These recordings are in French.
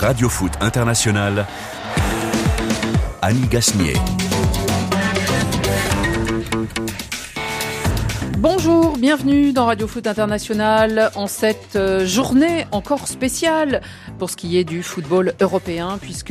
Radio Foot International, Annie Gasnier. Bonjour, bienvenue dans Radio Foot International en cette journée encore spéciale pour ce qui est du football européen, puisque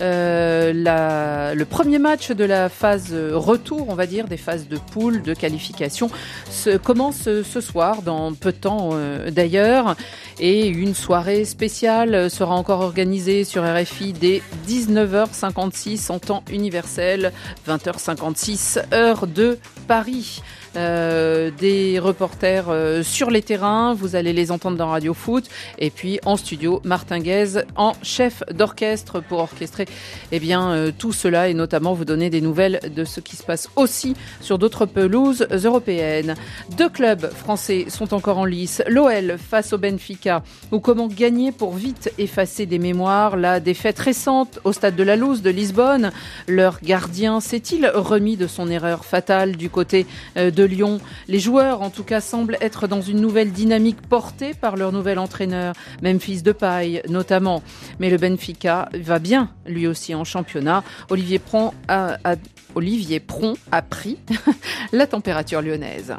le premier match de la phase retour, on va dire, des phases de poule, de qualification, commence ce soir, dans peu de temps d'ailleurs, et une soirée spéciale sera encore organisée sur RFI dès 19h56 en temps universel, 20h56 heure de Paris. Des reporters sur les terrains, vous allez les entendre dans Radio Foot, et puis en studio, Martin Guez en chef d'orchestre pour orchestrer tout cela et notamment vous donner des nouvelles de ce qui se passe aussi sur d'autres pelouses européennes. 2 clubs français sont encore en lice, l'OL face au Benfica, ou comment gagner pour vite effacer des mémoires, la défaite récente au stade de la Luz de Lisbonne. Leur gardien s'est-il remis de son erreur fatale du côté de Lyon? Les joueurs, en tout cas, semblent être dans une nouvelle dynamique portée par leur nouvel entraîneur, Memphis Depay notamment. Mais le Benfica va bien, lui aussi, en championnat. Olivier Pron a pris la température lyonnaise.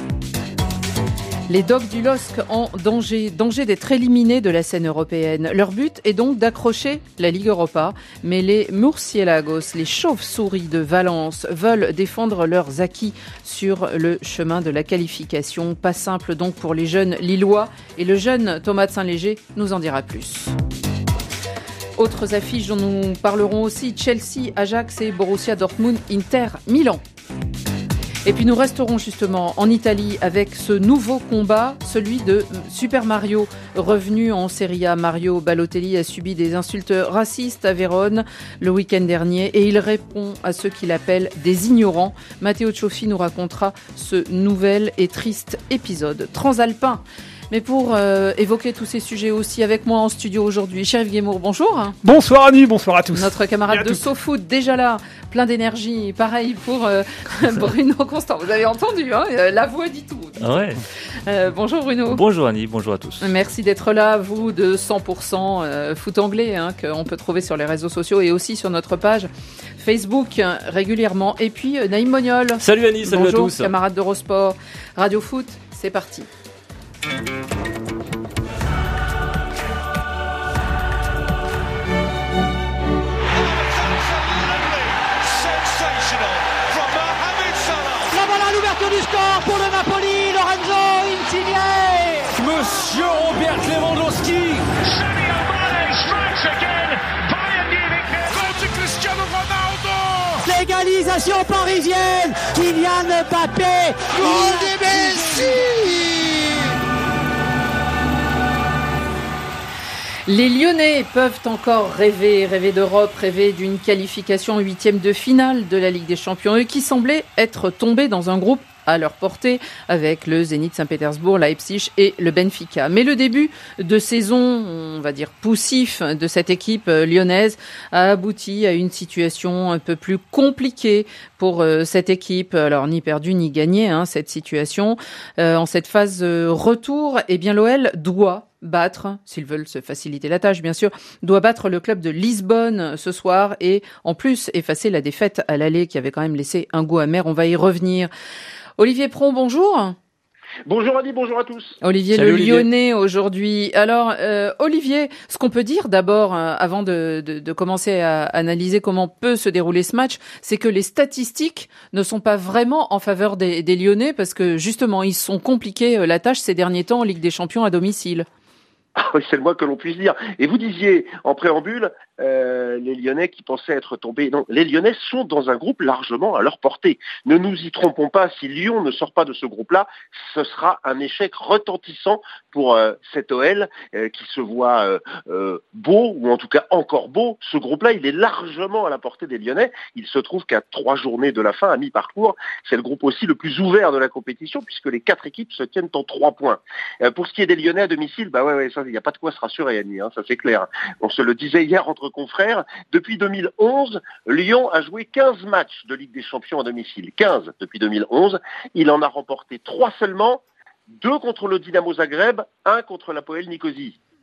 Les Dogs du LOSC en danger d'être éliminés de la scène européenne. Leur but est donc d'accrocher la Ligue Europa, mais les Murciélagos, les chauves-souris de Valence, veulent défendre leurs acquis sur le chemin de la qualification. Pas simple donc pour les jeunes Lillois, et le jeune Thomas de Saint-Léger nous en dira plus. Autres affiches dont nous parlerons aussi, Chelsea, Ajax et Borussia Dortmund, Inter, Milan. Et puis nous resterons justement en Italie avec ce nouveau combat, celui de Super Mario. Revenu en Serie A, Mario Balotelli a subi des insultes racistes à Vérone le week-end dernier et il répond à ceux qu'il appelle des ignorants. Matteo Cioffi nous racontera ce nouvel et triste épisode transalpin. Mais pour évoquer tous ces sujets aussi avec moi en studio aujourd'hui, Chérif Guémour, bonjour. Bonsoir Annie, bonsoir à tous. Notre camarade de SoFoot, déjà là, plein d'énergie. Pareil pour Bruno Constant. Vous avez entendu, hein, la voix dit tout. Ouais. Bonjour Bruno. Bonjour Annie, bonjour à tous. Merci d'être là, vous de 100% foot anglais, qu'on peut trouver sur les réseaux sociaux et aussi sur notre page Facebook régulièrement. Et puis Naïm Moniol. Salut Annie, salut bonjour, à tous. Camarade d'Eurosport. Radio Foot, c'est parti. L'ouverture du score pour le Napoli, Lorenzo Insigne. Monsieur Robert Lewandowski. Sadio Mane strikes again. Bayern Munich. Contre Cristiano Ronaldo. L'égalisation parisienne. Kylian Mbappé. Goal de Messi. Les Lyonnais peuvent encore rêver d'Europe, rêver d'une qualification en 8e de finale de la Ligue des Champions, eux qui semblaient être tombés dans un groupe à leur portée avec le Zénith Saint-Pétersbourg, Leipzig et le Benfica. Mais le début de saison, on va dire poussif, de cette équipe lyonnaise a abouti à une situation un peu plus compliquée pour cette équipe. Alors ni perdu ni gagné cette situation. En cette phase retour, l'OL doit battre, s'ils veulent se faciliter la tâche bien sûr, doit battre le club de Lisbonne ce soir et en plus effacer la défaite à l'aller qui avait quand même laissé un goût amer. On va y revenir. Olivier Pron, bonjour. Bonjour Annie, bonjour à tous. Olivier, salut, le Lyonnais aujourd'hui. Alors Olivier, ce qu'on peut dire d'abord avant de commencer à analyser comment peut se dérouler ce match, c'est que les statistiques ne sont pas vraiment en faveur des Lyonnais parce que justement ils se sont compliqués la tâche ces derniers temps en Ligue des Champions à domicile. Ah oui, c'est le moins que l'on puisse dire. Et vous disiez en préambule, les Lyonnais qui pensaient être tombés. Non, les Lyonnais sont dans un groupe largement à leur portée. Ne nous y trompons pas, si Lyon ne sort pas de ce groupe-là, ce sera un échec retentissant pour cet OL qui se voit beau, ou en tout cas encore beau. Ce groupe-là, il est largement à la portée des Lyonnais. Il se trouve qu'à 3 journées de la fin, à mi-parcours, c'est le groupe aussi le plus ouvert de la compétition, puisque les 4 équipes se tiennent en 3 points. Pour ce qui est des Lyonnais à domicile, ça, il n'y a pas de quoi se rassurer, Annie, ça c'est clair. On se le disait hier entre confrères, depuis 2011, Lyon a joué 15 matchs de Ligue des Champions à domicile. 15 depuis 2011. Il en a remporté 3 seulement, 2 contre le Dynamo Zagreb, 1 contre l'Apoel Nicosie.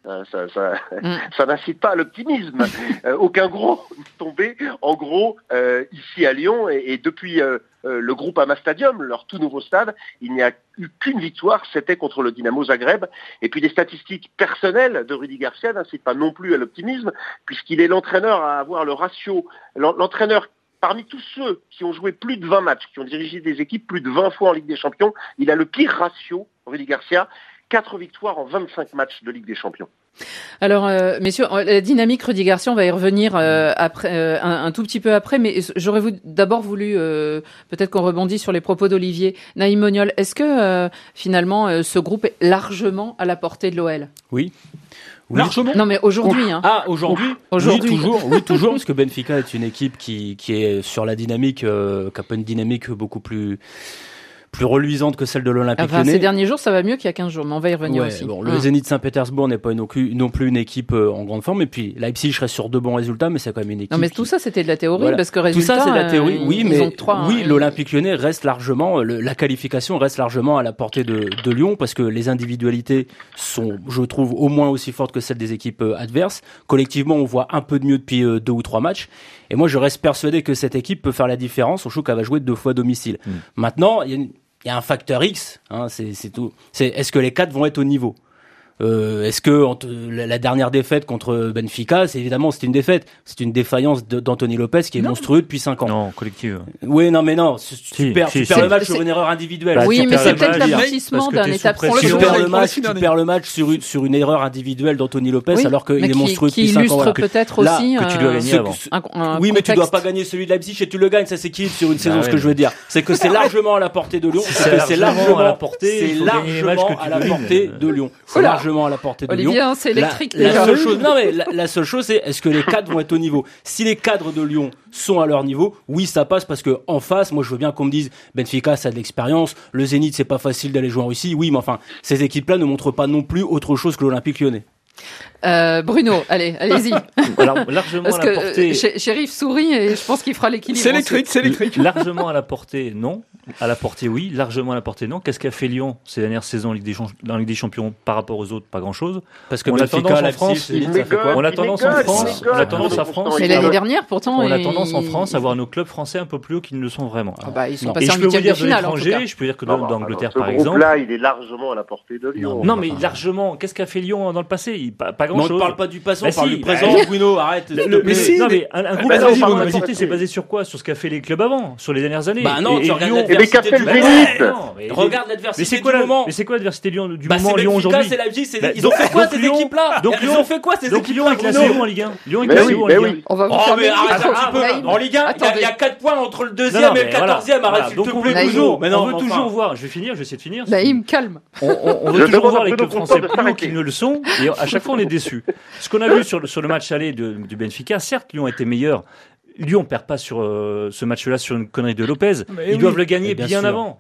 Ça n'incite pas à l'optimisme. Aucun gros tombé. En gros, ici à Lyon, et depuis le groupe Ama Stadium, leur tout nouveau stade, il n'y a eu qu'une victoire, c'était contre le Dynamo Zagreb. Et puis les statistiques personnelles de Rudy Garcia n'incitent pas non plus à l'optimisme, puisqu'il est l'entraîneur à avoir le ratio, l'entraîneur parmi tous ceux qui ont joué plus de 20 matchs, qui ont dirigé des équipes plus de 20 fois en Ligue des Champions, il a le pire ratio, Rudy Garcia, 4 victoires en 25 matchs de Ligue des Champions. Alors, messieurs, la dynamique Rudy Garcia, on va y revenir après, un tout petit peu après, mais j'aurais d'abord voulu, peut-être qu'on rebondit sur les propos d'Olivier. Naïm Moniol, est-ce que finalement ce groupe est largement à la portée de l'OL ? Oui. Largement. Non, mais aujourd'hui. Hein. Ah, aujourd'hui. Aujourd'hui. Oui, toujours, parce que Benfica est une équipe qui est sur la dynamique, qui a pas une dynamique beaucoup plus reluisante que celle de l'Olympique Lyonnais. Ces derniers jours, ça va mieux qu'il y a 15 jours, mais on va y revenir aussi. Bon, le Zénith Saint-Pétersbourg n'est pas non plus une équipe en grande forme, et puis Leipzig serait sur de bons résultats, mais c'est quand même une équipe. Non, mais tout ça, c'était de la théorie, parce que résultat. Tout ça, c'est de la théorie, oui, mais oui, l'Olympique Lyonnais reste largement, la qualification reste largement à la portée de Lyon, parce que les individualités sont, je trouve, au moins aussi fortes que celles des équipes adverses. Collectivement, on voit un peu de mieux depuis 2 ou 3 matchs. Et moi, je reste persuadé que cette équipe peut faire la différence. On trouve qu'elle va jouer 2 fois à domicile. Maintenant, il y a un facteur X, hein, c'est tout. Est-ce que les 4 vont être au niveau ? Est-ce que la dernière défaite contre Benfica, c'était une défaite, c'est une défaillance d'Anthony Lopez qui est monstrueux depuis 5 ans. Non, collective. Oui, non, mais non, tu perds le match sur une erreur individuelle. Oui, mais c'est peut-être l'aboutissement d'un étape. Tu perds le match sur une erreur individuelle d'Anthony Lopez alors qu'il est monstrueux depuis 5 ans. Qui illustre peut-être aussi que tu dois gagner avant. Oui, mais tu dois pas gagner celui de Leipzig et tu le gagnes, ça s'équilibre sur une saison. Ce que je veux dire, c'est que c'est largement à la portée de Lyon. C'est largement à la portée. C'est largement à la portée de Lyon. À la portée de Olivier, Lyon. c'est électrique. La seule chose, c'est est-ce que les cadres vont être au niveau ? Si les cadres de Lyon sont à leur niveau, oui, ça passe parce que en face, moi, je veux bien qu'on me dise Benfica, ça a de l'expérience. Le Zénith, c'est pas facile d'aller jouer en Russie. Oui, mais enfin, ces équipes-là ne montrent pas non plus autre chose que l'Olympique Lyonnais. Bruno, allez-y. Alors, largement parce à la portée. Shérif sourit et je pense qu'il fera l'équilibre. C'est électrique. Largement à la portée, non. À la portée, oui. Largement à la portée, non. Qu'est-ce qu'a fait Lyon ces dernières saisons en Ligue des Champions par rapport aux autres ? Pas grand-chose. Parce que on a tendance en France. On a tendance en France. Mais l'année dernière, pourtant. On a tendance en France à voir nos clubs français un peu plus hauts qu'ils ne le sont vraiment. Ils sont passés en huitième de finale, en tout cas. Je peux dire que d'Angleterre, par exemple. Ce groupe-là, il est largement à la portée de Lyon. Non, mais largement. Qu'est-ce qu'a fait Lyon dans le passé ? Pas grand-chose. On ne parle pas du passé, on parle du présent. Bruno, arrête. Mais un groupe à la portée, c'est basé sur quoi ? Sur ce qu'a fait les clubs avant, sur les dernières années. Bah non, tu regardes l'adversité du moment. Regarde l'adversité du moment. Mais c'est quoi l'adversité du moment Lyon aujourd'hui ? C'est Leipzig, ils ont fait quoi ces équipes-là ? Ils ont fait quoi ces équipes-là ? Lyon est classé où en Ligue 1 ? Lyon est classé où en Ligue 1 ? On va vous mais arrête un petit peu. En Ligue 1, il y a 4 points entre le 2e et le 14e. Arrête, s'il te plaît, toujours. On veut toujours voir. Je vais essayer de finir. Naïm, calme. On veut toujours voir les clubs français plus hauts qu'ils ne le sont. Et à chaque fois, on est déçus. Ce qu'on a vu sur le match aller du Benfica, certes, Lyon était meilleur. Lyon perd pas sur ce match-là sur une connerie de Lopez. Ils doivent le gagner bien avant.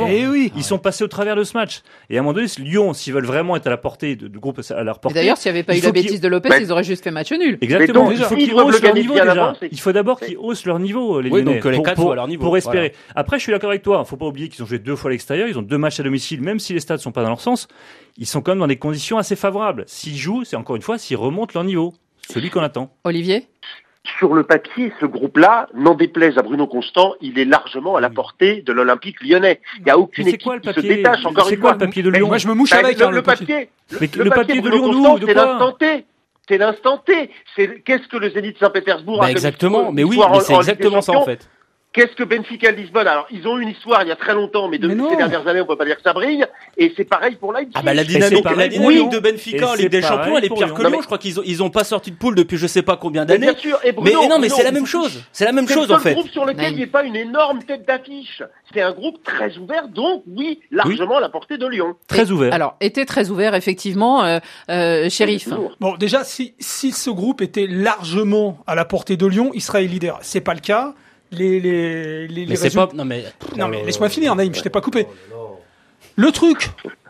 Ils sont passés au travers de ce match. Et à un moment donné, Lyon, s'ils veulent vraiment être à la portée de groupe à leur portée. Et d'ailleurs, s'il n'y avait pas eu la bêtise de Lopez, ils auraient juste fait match nul. Exactement. Il faut qu'ils haussent leur niveau déjà. Il faut d'abord qu'ils haussent leur niveau, les Lyonnais. Donc que les 4 soient à leur niveau. Pour espérer. Après, je suis d'accord avec toi. Faut pas oublier qu'ils ont joué 2 fois à l'extérieur. Ils ont 2 matchs à domicile, même si les stades sont pas dans leur sens. Ils sont quand même dans des conditions assez favorables. S'ils jouent, c'est encore une fois, s'ils remontent leur niveau. Celui qu'on attend. Olivier ? Sur le papier, ce groupe-là, n'en déplaise à Bruno Constant, il est largement à la portée de l'Olympique Lyonnais. Il n'y a aucune équipe qui se détache, encore une fois. C'est quoi le papier de Lyon ? Moi, je me mouche avec le papier. Le papier de Bruno Constant, c'est l'instant T. C'est l'instant T. Qu'est-ce que le Zénith Saint-Pétersbourg a fait ? Exactement, mais oui, mais c'est exactement ça en fait. Qu'est-ce que Benfica Lisbonne ? Alors, ils ont eu une histoire il y a très longtemps, mais depuis ces dernières années, on peut pas dire que ça brille. Et c'est pareil pour Leipzig. Ah bah la dynamique de Benfica en Ligue des Champions, elle est pire que Lyon. Je crois qu'ils ont pas sorti de poule depuis je sais pas combien d'années. Bien sûr. Et Bruno, mais c'est la même chose. C'est la même chose en fait. C'est un groupe sur lequel il n'y a pas une énorme tête d'affiche. C'est un groupe très ouvert, donc oui, largement à la portée de Lyon. Très ouvert. Alors, était très ouvert, effectivement. Shérif. Bon, déjà, si ce groupe était largement à la portée de Lyon, il serait leader. C'est pas le cas. Les résultats. Non mais laisse-moi finir, Naïm, je t'ai pas coupé. Le truc,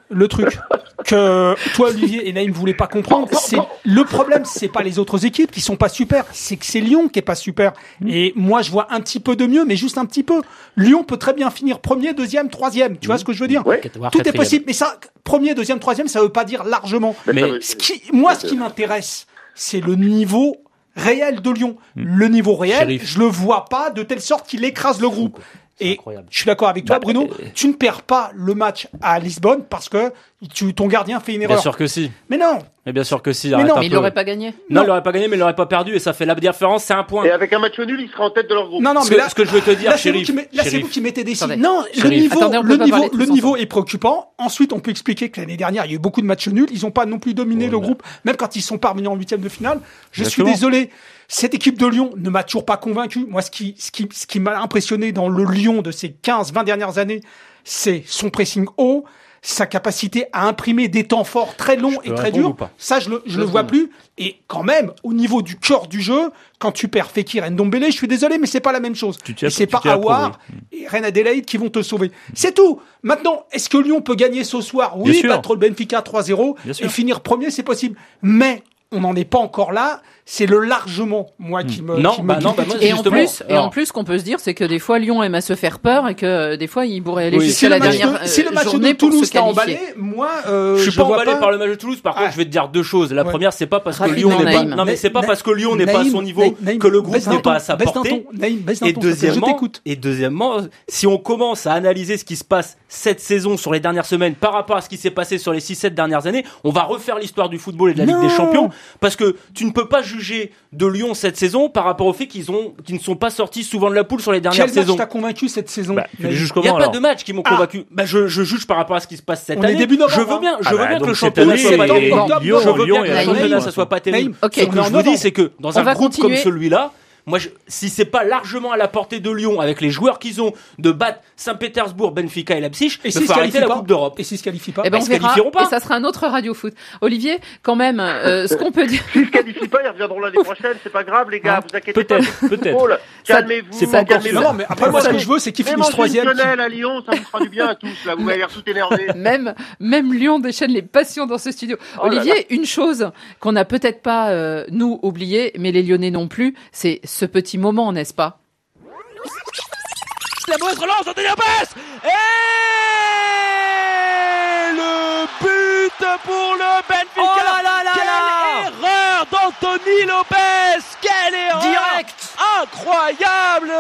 le truc que toi, Olivier et Naïm voulez pas comprendre, c'est le problème, c'est pas les autres équipes qui sont pas super, c'est que c'est Lyon qui est pas super. Et moi, je vois un petit peu de mieux, mais juste un petit peu. Lyon peut très bien finir premier, deuxième, troisième. Tu vois ce que je veux dire? Ouais. Tout est possible, mais ça, premier, deuxième, troisième, ça veut pas dire largement. Mais Ce qui m'intéresse, c'est le niveau réel de Lyon. Le niveau réel, Shérif. je le vois pas de telle sorte qu'il écrase le groupe. C'est Et incroyable. je suis d'accord avec toi, Bruno. Tu ne perds pas le match à Lisbonne parce que ton gardien fait une erreur. Bien sûr que si. Mais non. Mais bien sûr que si. Mais arrête non, un Mais il peu. l'aurait pas gagné. Non, il l'aurait pas gagné, mais il l'aurait pas perdu et ça fait la différence, c'est un point. Et avec un match nul, il sera en tête de leur groupe. Non, Ce que je veux te dire, là, c'est vous Chérif. qui là, c'est Chérif. vous qui mettez des signes. Attendez. Non, Chérif. Attendez, on peut pas parler le tous niveau ensemble. est préoccupant. Ensuite, on peut expliquer que l'année dernière, il y a eu beaucoup de matchs nuls. Ils n'ont pas non plus dominé le groupe, même quand ils sont parvenus en huitième de finale. Je suis Exactement. désolé. Cette équipe de Lyon ne m'a toujours pas convaincu. Moi, ce qui m'a impressionné dans le Lyon de ces 15-20 dernières années, c'est son pressing haut, sa capacité à imprimer des temps forts très longs et peux très répondre durs. ou pas? Ça, je le vois plus. Et quand même, au niveau du cœur du jeu, quand tu perds Fekir et Ndombele, je suis désolé, mais c'est pas la même chose. Et c'est pas Aouar et Reine Adélaïde qui vont te sauver. C'est tout. Maintenant, est-ce que Lyon peut gagner ce soir? Bien Oui, sûr. battre le Benfica 3-0 Bien sûr. et finir premier, c'est possible. Mais on n'en est pas encore là. C'est le largement, moi, qui me Non, qui me bah guide. non, bah moi, Et en justement, plus, alors- ce qu'on peut se dire, c'est que des fois Lyon aime à se faire peur et que des fois il pourrait aller Oui. jusqu'à la dernière si le match journée de pour Toulouse se t'a qualifier. emballé, moi, Je suis je pas vois emballé pas. par le match de Toulouse. Par contre, Ouais. je vais te dire deux choses. La Ouais. première, c'est pas parce que Rapidement, Lyon n'est pas. Naïm. Non, mais c'est pas parce que Lyon n'est pas à son niveau Naïm, que le groupe baisse d'un n'est pas ton, à sa baisse d'un portée. ton, Naïm, baisse d'un Et ton, s'il te plaît, je t'écoute. deuxièmement, si on commence à analyser ce qui se passe cette saison sur les dernières semaines par rapport à ce qui s'est passé sur les 6-7 dernières années, on va refaire l'histoire du football et de la Ligue des Champions, parce que tu ne peux pas juger de Lyon cette saison par rapport au fait qu'ils ne sont pas sortis souvent de la poule sur les dernières Quel match saisons. t'a convaincu cette saison? Tu les Naïm juges Il n'y a comment pas alors de match qui m'ont convaincu. Bah, je juge par rapport à ce qui se passe cette On est année. début novembre, Je veux bien, Ah bah, que donc le cette championnat année, soit pas et terrible. Lyon- Je veux bien Lyon que est le à la championnat fin. ça soit pas terrible. Naïm, Ok. Ce que je vous dis, c'est que dans On un va groupe comme continuer. celui-là, moi, si c'est pas largement à la portée de Lyon, avec les joueurs qu'ils ont, de battre Saint-Pétersbourg, Benfica et Leipzig, Et il s'ils faut se arrêter qualifient la pas? Coupe d'Europe. Et s'ils se qualifient pas? Eh ben, Ils on se verra, qualifieront pas. et ça sera un autre radio foot. Olivier, quand même, ce qu'on peut dire. S'ils se qualifient pas, ils reviendront l'année prochaine. C'est pas grave, les gars. Vous inquiétez pas. Peut-être. Drôle. Calmez-vous. c'est pas encore calmez-vous. Non, mais après, moi, ce que je veux, c'est qu'ils Même finissent en troisième. Tunnel à Lyon, ça vous fera du bien à tous. Là, vous m'avez l'air tout énervé. Même Lyon déchaîne les passions dans ce studio. Oh là Olivier, là. une chose qu'on n'a peut-être pas, nous, oublié, mais les Lyonnais non plus, c'est ce petit moment, n'est-ce pas? La mauvaise relance d'Anthony Lopez et le but pour le Benfica. Oh là là là Quelle là erreur d'Anthony Lopez. Quelle erreur Direct. incroyable.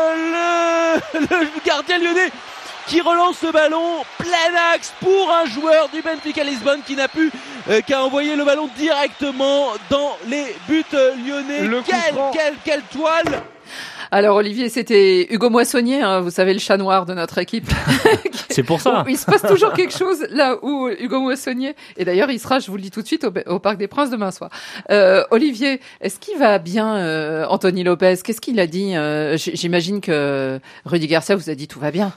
Le gardien lyonnais qui relance le ballon plein axe pour un joueur du Benfica Lisbonne qui n'a pu qu'à envoyer le ballon directement dans les buts lyonnais. Le coup franc. Quelle toile. Alors Olivier, c'était Hugo Moissonnier, hein, vous savez, le chat noir de notre équipe. C'est pour ça. Il se passe toujours quelque chose là où Hugo Moissonnier, et d'ailleurs il sera, je vous le dis tout de suite, au Parc des Princes demain soir. Olivier, est-ce qu'il va bien, Anthony Lopez? Qu'est-ce qu'il a dit? J'imagine que Rudy Garcia vous a dit tout va bien.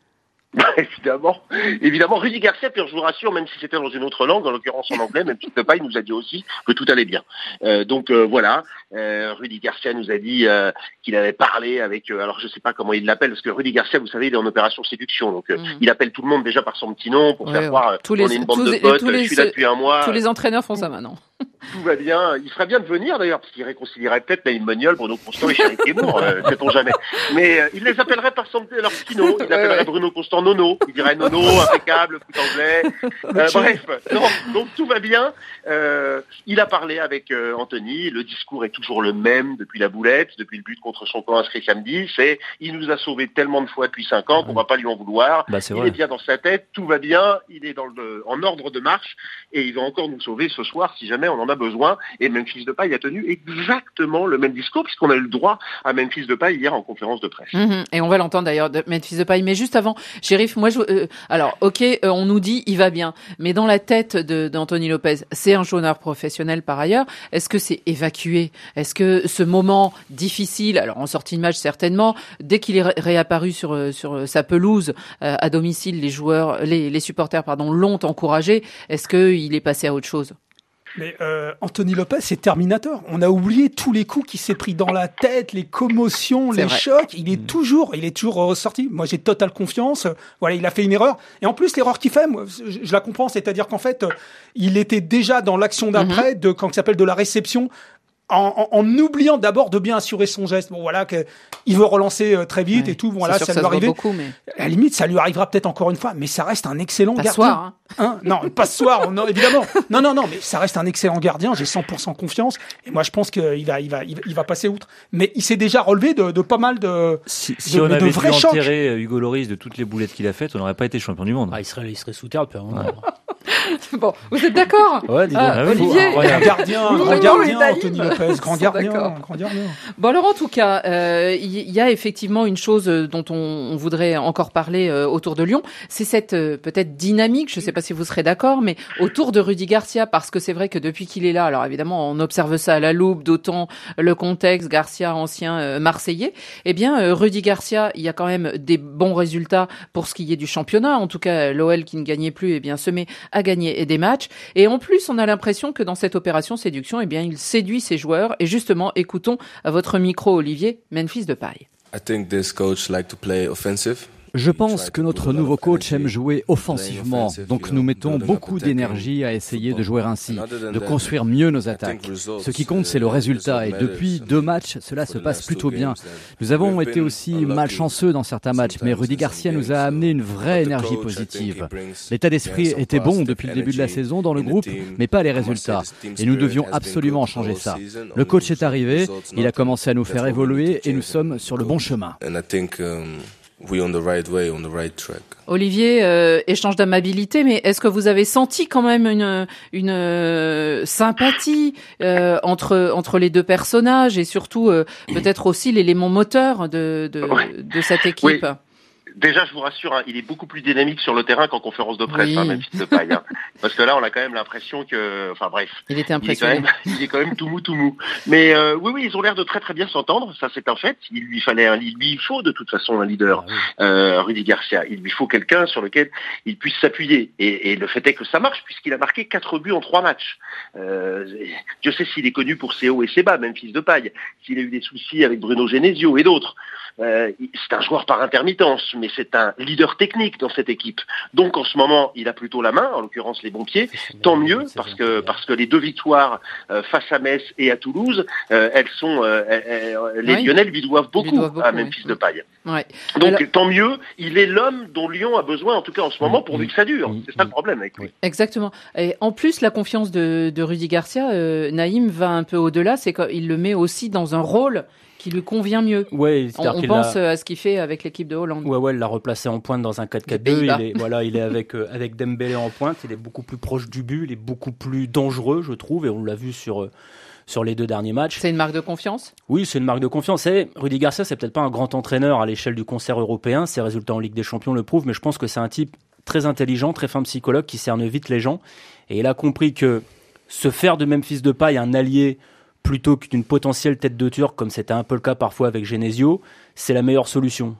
Évidemment, Rudy Garcia, puis je vous rassure, même si c'était dans une autre langue, en l'occurrence en anglais, même si Pepa, il nous a dit aussi que tout allait bien. Voilà, Rudy Garcia nous a dit qu'il avait parlé avec, alors je sais pas comment il l'appelle, parce que Rudy Garcia, vous savez, il est en opération séduction, donc il appelle tout le monde déjà par son petit nom pour faire croire Tous qu'on est une bande de potes, je suis là depuis un mois. Tous les entraîneurs font ça maintenant. Tout va bien. Il ferait bien de venir d'ailleurs, parce qu'il réconcilierait peut-être Naïm Moniol, Bruno Constant et Chérif Guémour, sait-on jamais. Mais il les appellerait par leur petit nom. Il appellerait Bruno Constant Nono. Il dirait Nono, impeccable, foot anglais. Bref, donc tout va bien. Il a parlé avec Anthony. Le discours est toujours le même depuis la boulette, depuis le but contre son camp inscrit samedi. C'est il nous a sauvés tellement de fois depuis 5 ans qu'on va pas lui en vouloir. Bah, c'est il vrai. est bien dans sa tête, tout va bien. Il est en ordre de marche et il va encore nous sauver ce soir si jamais on en a besoin. Et Memphis Depay a tenu exactement le même discours puisqu'on a eu le droit à Memphis Depay hier en conférence de presse. Et on va l'entendre d'ailleurs de Memphis Depay. Mais juste avant, Chérif, moi, alors, ok, on nous dit il va bien, mais dans la tête d'Anthony Lopez, c'est un joueur professionnel par ailleurs. Est-ce que c'est évacué? Est-ce que ce moment difficile, alors en sortie de match certainement, dès qu'il est réapparu sur sa pelouse à domicile, les supporters, l'ont encouragé. Est-ce qu'il est passé à autre chose? Mais Anthony Lopez, c'est Terminator. On a oublié tous les coups qu'il s'est pris dans la tête, les commotions, les chocs. Il est toujours ressorti. Moi, j'ai totale confiance. Voilà, il a fait une erreur. Et en plus, l'erreur qu'il fait, moi, je la comprends. C'est-à-dire qu'en fait, il était déjà dans l'action d'après, quand ça s'appelle de la réception. En oubliant d'abord de bien assurer son geste. Bon, voilà, il veut relancer très vite et tout. Bon, voilà, ça lui arrive. À la limite, ça lui arrivera peut-être encore une fois, mais ça reste un excellent gardien. Soir, hein. Non, pas ce soir, non, évidemment. Non, mais ça reste un excellent gardien. J'ai 100% confiance. Et moi, je pense qu'il va passer outre. Mais il s'est déjà relevé de pas mal de Si on avait dû enterrer Hugo Lloris de toutes les boulettes qu'il a faites, on n'aurait pas été champion du monde. Il serait sous terre depuis un moment. Bon, vous êtes d'accord? Ouais, dis donc. Olivier. Grand gardien, Anthony Lopez, grand gardien. Bon, alors en tout cas, il y a effectivement une chose dont on voudrait encore parler autour de Lyon, c'est cette peut-être dynamique, je ne sais pas si vous serez d'accord, mais autour de Rudy Garcia, parce que c'est vrai que depuis qu'il est là, alors évidemment on observe ça à la loupe, d'autant le contexte, Garcia ancien Marseillais, eh bien Rudy Garcia, il y a quand même des bons résultats pour ce qui est du championnat, en tout cas l'OL qui ne gagnait plus, eh bien se met à gagner des matchs, et en plus on a l'impression que dans cette opération séduction, eh bien il séduit ses joueurs, et justement écoutons à votre micro Olivier, Memphis Depay. I think this coach like to play offensive. Je pense que notre nouveau coach aime jouer offensivement, donc nous mettons beaucoup d'énergie à essayer de jouer ainsi, de construire mieux nos attaques. Ce qui compte, c'est le résultat, et depuis 2 matchs, cela se passe plutôt bien. Nous avons été aussi malchanceux dans certains matchs, mais Rudy Garcia nous a amené une vraie énergie positive. L'état d'esprit était bon depuis le début de la saison dans le groupe, mais pas les résultats, et nous devions absolument changer ça. Le coach est arrivé, il a commencé à nous faire évoluer, et nous sommes sur le bon chemin. We're on the right way, on the right track. Olivier, échange d'amabilité, mais est-ce que vous avez senti quand même une sympathie entre les deux personnages et surtout peut-être aussi l'élément moteur de cette équipe? Oui. Déjà, je vous rassure, il est beaucoup plus dynamique sur le terrain qu'en conférence de presse, Memphis Depay. Parce que là, on a quand même l'impression que, enfin bref, il était impressionnant. Il est quand même tout mou. Mais oui, ils ont l'air de très très bien s'entendre. Ça, c'est un fait. Il lui faut de toute façon un leader, Rudy Garcia. Il lui faut quelqu'un sur lequel il puisse s'appuyer. Et le fait est que ça marche puisqu'il a marqué 4 buts en 3 matchs. Dieu sait s'il est connu pour ses hauts et ses bas, Memphis Depay. S'il a eu des soucis avec Bruno Genesio et d'autres. C'est un joueur par intermittence, mais c'est un leader technique dans cette équipe. Donc en ce moment, il a plutôt la main, en l'occurrence les bons pieds. Tant mieux, parce que les 2 victoires face à Metz et à Toulouse, elles sont les Lyonnais lui doivent beaucoup à Memphis Depay. Ouais. Donc tant mieux, il est l'homme dont Lyon a besoin, en tout cas en ce moment, pourvu que ça dure. C'est ça le problème avec lui. Exactement. Et en plus, la confiance de Rudy Garcia, Naïm va un peu au-delà, c'est qu'il le met aussi dans un rôle qui lui convient mieux. Ouais, on pense à ce qu'il fait avec l'équipe de Hollande. Ouais, il l'a replacé en pointe dans un 4-4-2. Il est avec Dembélé en pointe. Il est beaucoup plus proche du but. Il est beaucoup plus dangereux, je trouve, et on l'a vu sur les 2 derniers matchs. C'est une marque de confiance? Oui, c'est une marque de confiance. Et Rudy Garcia, c'est peut-être pas un grand entraîneur à l'échelle du concert européen. Ses résultats en Ligue des Champions le prouvent, mais je pense que c'est un type très intelligent, très fin psychologue, qui cerne vite les gens. Et il a compris que se faire de Memphis Depay un allié plutôt qu'une potentielle tête de turc, comme c'était un peu le cas parfois avec Genesio, c'est la meilleure solution.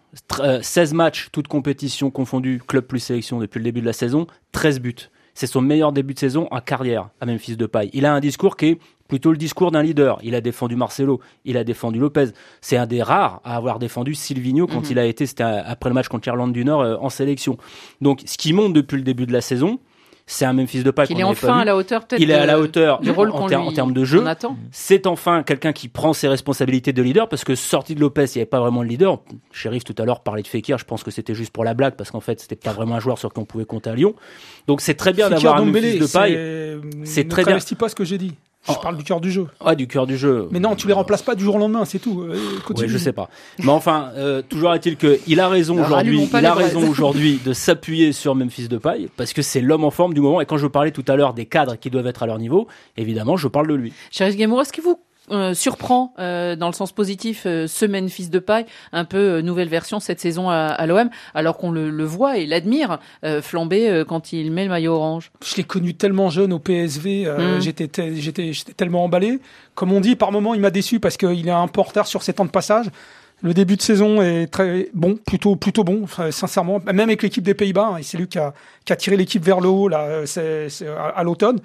16 matchs, toutes compétitions confondues, club plus sélection depuis le début de la saison, 13 buts. C'est son meilleur début de saison en carrière à Memphis Depay. Il a un discours qui est plutôt le discours d'un leader. Il a défendu Marcelo, il a défendu Lopez. C'est un des rares à avoir défendu Silvinho quand il a été, c'était après le match contre l'Irlande du Nord en sélection. Donc ce qui monte depuis le début de la saison, c'est un Memphis Depay qu'on n'avait pas vu. Il est enfin à la hauteur peut-être. Il est à la hauteur du rôle en termes de jeu. C'est enfin quelqu'un qui prend ses responsabilités de leader parce que sorti de Lopez, il n'y avait pas vraiment de leader. Chérif tout à l'heure parlait de Fekir, je pense que c'était juste pour la blague parce qu'en fait, c'était pas vraiment un joueur sur qui on pouvait compter à Lyon. Donc c'est très bien d'avoir un Memphis Depay. C'est très bien. Ne travestis pas ce que j'ai dit. Je parle du cœur du jeu. Ouais, du cœur du jeu. Mais non, tu les remplaces pas du jour au lendemain, c'est tout. Oui, je sais pas. Mais enfin, toujours est-il qu'il a raison aujourd'hui. Il a raison aujourd'hui de s'appuyer sur Memphis Depay parce que c'est l'homme en forme du moment. Et quand je parlais tout à l'heure des cadres qui doivent être à leur niveau, évidemment, je parle de lui. Chérif Guémour, est-ce qu'il vous surprend dans le sens positif ce Memphis Depay, un peu nouvelle version cette saison à l'OM, alors qu'on le voit et l'admire flamber quand il met le maillot orange? Je l'ai connu tellement jeune au PSV, j'étais tellement emballé. Comme on dit, par moments, il m'a déçu parce qu'il est un peu en retard sur ses temps de passage. Le début de saison est très bon, plutôt bon, enfin, sincèrement. Même avec l'équipe des Pays-Bas, et c'est lui qui a tiré l'équipe vers le haut là, c'est à l'automne.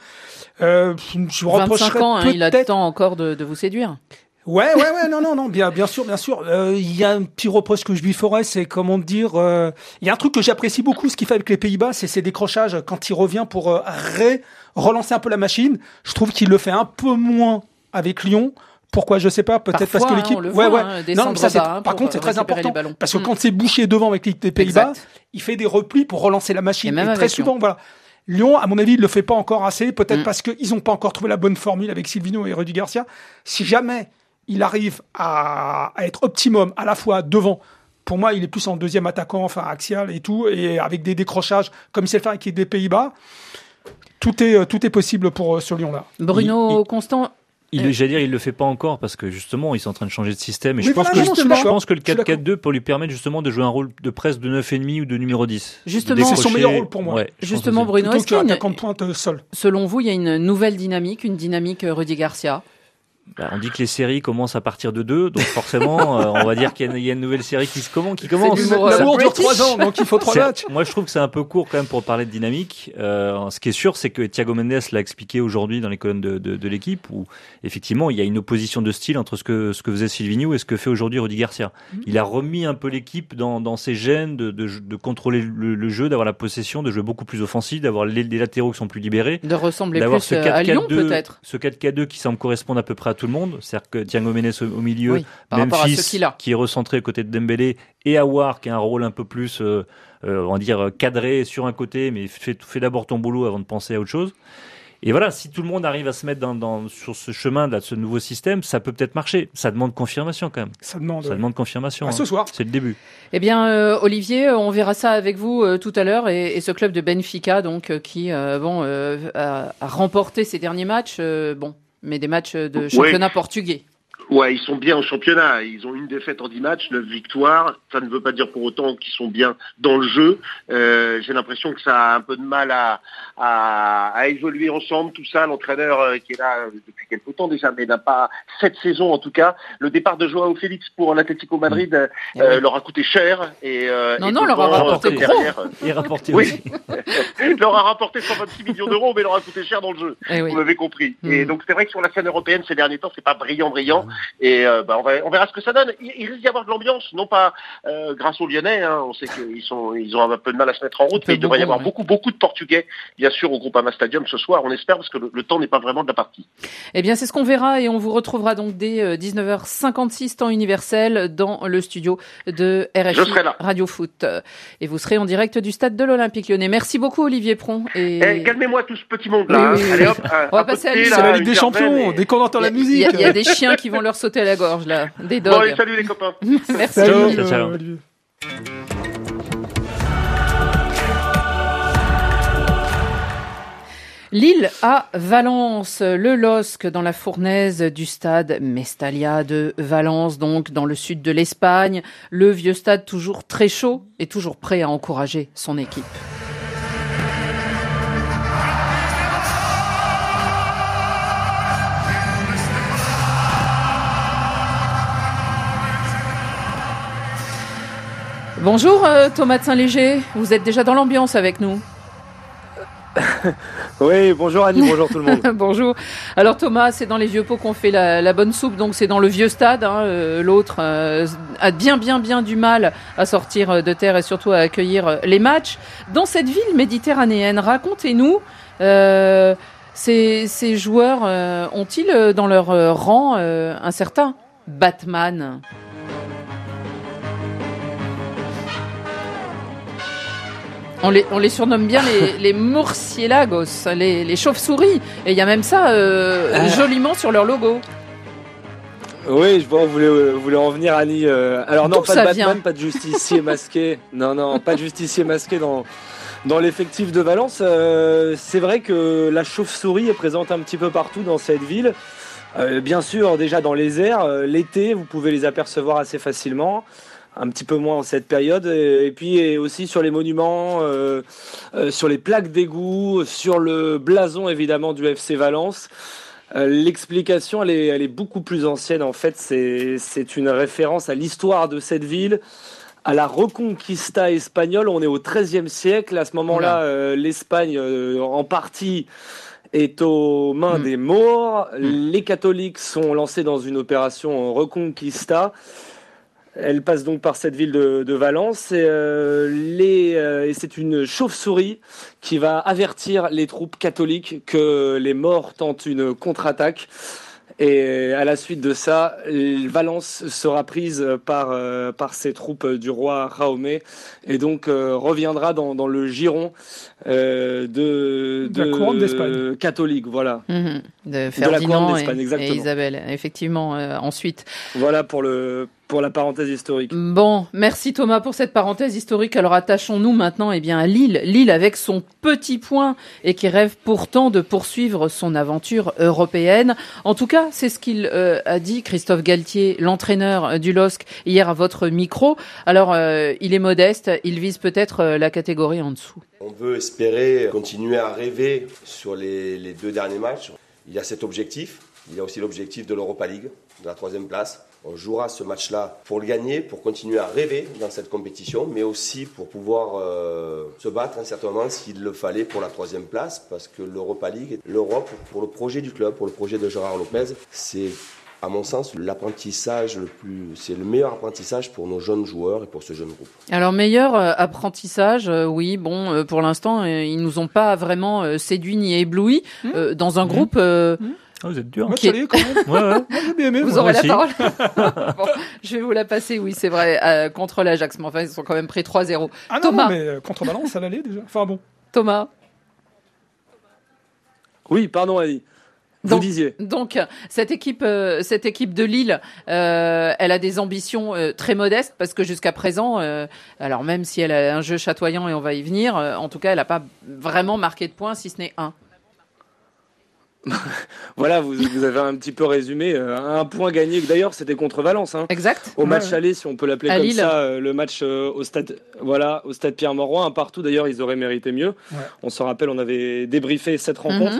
Je 25 ans, hein, il a le temps encore de vous séduire. Ouais, non, bien sûr. Il y a un petit reproche que je lui ferais, c'est comment dire. Il y a un truc que j'apprécie beaucoup, ce qu'il fait avec les Pays-Bas, c'est ses décrochages quand il revient pour relancer un peu la machine. Je trouve qu'il le fait un peu moins avec Lyon. Pourquoi je sais pas, peut-être parfois, parce que l'équipe. On le voit, non, mais ça par contre c'est très important parce que quand c'est bouché devant avec l'équipe des Pays-Bas, il fait des replis pour relancer la machine. Et très souvent, voilà. Lyon, à mon avis, il le fait pas encore assez, peut-être parce qu'ils ont pas encore trouvé la bonne formule avec Silvino et Rudy Garcia. Si jamais il arrive à être optimum à la fois devant, pour moi, il est plus en deuxième attaquant, enfin axial et tout, et avec des décrochages comme il sait le faire avec des Pays-Bas, tout est possible pour ce Lyon-là. Bruno Constant. J'allais dire, il le fait pas encore parce que justement, ils sont en train de changer de système. Et je pense que le 4-4-2 peut lui permettre justement de jouer un rôle de presse de 9,5 ou de numéro 10. Justement, c'est son meilleur rôle pour moi. Ouais, justement, Bruno, est-ce qu'il y a pointe seul. Selon vous, il y a une nouvelle dynamique, une dynamique Rudy Garcia? On dit que les séries commencent à partir de 2, donc forcément, on va dire qu'il y a une nouvelle série qui commence. L'amour dure 3 ans, donc il faut 3 matchs. Moi, je trouve que c'est un peu court quand même pour parler de dynamique. Ce qui est sûr, c'est que Thiago Mendes l'a expliqué aujourd'hui dans les colonnes de l'équipe, où effectivement, il y a une opposition de style entre ce que faisait Silvino et ce que fait aujourd'hui Rudy Garcia. Il a remis un peu l'équipe dans ses gènes de contrôler le jeu, d'avoir la possession, de jouer beaucoup plus offensif, d'avoir les latéraux qui sont plus libérés, de ressembler plus à Lyon peut-être. Ce 4-4-2 qui semble correspondre à peu près à tout le monde, c'est-à-dire que Thiago Mendes au milieu, Memphis qui est recentré côté de Dembélé et Aouar qui a un rôle un peu plus, on va dire cadré sur un côté, mais fais d'abord ton boulot avant de penser à autre chose. Et voilà, si tout le monde arrive à se mettre sur ce chemin de ce nouveau système, ça peut peut-être marcher. Ça demande confirmation quand même. Ça demande confirmation. Ce soir. C'est le début. Eh bien, Olivier, on verra ça avec vous tout à l'heure. Et ce club de Benfica, donc, qui a remporté ses derniers matchs, mais des matchs de championnat portugais. Ouais, ils sont bien au championnat. Ils ont une défaite en 10 matchs, 9 victoires. Ça ne veut pas dire pour autant qu'ils sont bien dans le jeu. J'ai l'impression que ça a un peu de mal à évoluer ensemble, tout ça. L'entraîneur qui est là depuis quelque temps déjà, mais n'a pas cette saison en tout cas. Le départ de Joao Félix pour l'Atlético Madrid leur a coûté cher. Leur a rapporté gros. Et rapporté oui. Leur a rapporté 126 millions d'euros, mais leur a coûté cher dans le jeu. Vous m'avez compris. Et donc c'est vrai que sur la scène européenne ces derniers temps, c'est pas brillant. Et on verra ce que ça donne. Il risque d'y avoir de l'ambiance, non pas grâce aux Lyonnais. Hein, on sait qu'ils ont un peu de mal à se mettre en route, mais il devrait y avoir beaucoup de Portugais, bien sûr, au Groupama Stadium ce soir. On espère parce que le temps n'est pas vraiment de la partie. Eh bien, c'est ce qu'on verra et on vous retrouvera donc dès 19h56 temps universel dans le studio de RFI Radio Foot. Et vous serez en direct du stade de l'Olympique Lyonnais. Merci beaucoup, Olivier Pron. Calmez-moi tout ce petit monde-là. Oui. Allez hop, on va passer à c'est la Ligue des Champions. Dès qu'on entend la musique. Il y a des chiens qui vont leur sauter à la gorge, là. Des dogs. Bon, allez, salut les copains. Merci. Ciao. Lille à Valence, le LOSC dans la fournaise du stade Mestalla de Valence, donc dans le sud de l'Espagne. Le vieux stade toujours très chaud et toujours prêt à encourager son équipe. Bonjour Thomas de Saint-Léger, vous êtes déjà dans l'ambiance avec nous. Oui, bonjour Annie, bonjour tout le monde. Bonjour. Alors Thomas, c'est dans les vieux pots qu'on fait la bonne soupe, donc c'est dans le vieux stade. L'autre a bien du mal à sortir de terre et surtout à accueillir les matchs. Dans cette ville méditerranéenne, racontez-nous, ces joueurs ont-ils dans leur rang un certain Batman ? On les surnomme bien les murciélagos, les chauves-souris. Et il y a même ça joliment sur leur logo. Oui, je vois, vous voulez en venir, Annie. Alors non, pas de Batman, pas de justicier masqué. Non, pas de justicier masqué dans l'effectif de Valence. C'est vrai que la chauve-souris est présente un petit peu partout dans cette ville. Bien sûr, déjà dans les airs. L'été, vous pouvez les apercevoir assez facilement. Un petit peu moins en cette période, et puis aussi sur les monuments, sur les plaques d'égout, sur le blason évidemment du FC Valence. L'explication, elle est beaucoup plus ancienne. En fait, c'est une référence à l'histoire de cette ville, à la Reconquista espagnole. On est au XIIIe siècle. À ce moment-là, l'Espagne, en partie, est aux mains des Maures. Les catholiques sont lancés dans une opération Reconquista. Elle passe donc par cette ville de Valence et c'est une chauve-souris qui va avertir les troupes catholiques que les Maures tentent une contre-attaque. Et à la suite de ça, Valence sera prise par ces troupes du roi Jaume et donc reviendra dans le giron de la couronne d'Espagne catholique, voilà. De Ferdinand la couronne d'Espagne, exactement. Et Isabelle, effectivement. Ensuite. Voilà pour la parenthèse historique. Bon, merci Thomas pour cette parenthèse historique. Alors attachons-nous maintenant à Lille. Lille avec son petit point et qui rêve pourtant de poursuivre son aventure européenne. En tout cas, c'est ce qu'il a dit Christophe Galtier, l'entraîneur du LOSC, hier à votre micro. Alors, il est modeste, il vise peut-être la catégorie en dessous. On veut espérer continuer à rêver sur les 2 derniers matchs. Il y a cet objectif. Il y a aussi l'objectif de l'Europa League, de la 3e place. On jouera ce match-là pour le gagner, pour continuer à rêver dans cette compétition, mais aussi pour pouvoir se battre certainement s'il le fallait pour la 3e place, parce que l'Europa League, l'Europe, pour le projet du club, pour le projet de Gérard Lopez, c'est, à mon sens, c'est le meilleur apprentissage pour nos jeunes joueurs et pour ce jeune groupe. Alors, meilleur apprentissage, oui, bon, pour l'instant, ils nous ont pas vraiment séduits ni éblouis dans un groupe... vous êtes dur. Quand même. Ouais. J'ai bien aimé. Vous aurez la parole. Bon, je vais vous la passer, oui, c'est vrai, contre l'Ajax. Mais enfin, ils sont quand même pris 3-0. Ah non, Thomas. mais contre Valence, ça l'allait déjà. Enfin bon. Thomas. Oui, pardon, Ali. Vous disiez. Donc, cette équipe de Lille, elle a des ambitions très modestes parce que jusqu'à présent, alors même si elle a un jeu chatoyant et on va y venir, en tout cas, elle n'a pas vraiment marqué de points, si ce n'est 1. Voilà, vous avez un petit peu résumé. Un point gagné, d'ailleurs, c'était contre Valence. Hein. Exact. Au match aller, si on peut l'appeler à comme Lille. ça, le match au stade Pierre-Mauroy, un partout. D'ailleurs, ils auraient mérité mieux. Ouais. On se rappelle, on avait débriefé cette rencontre.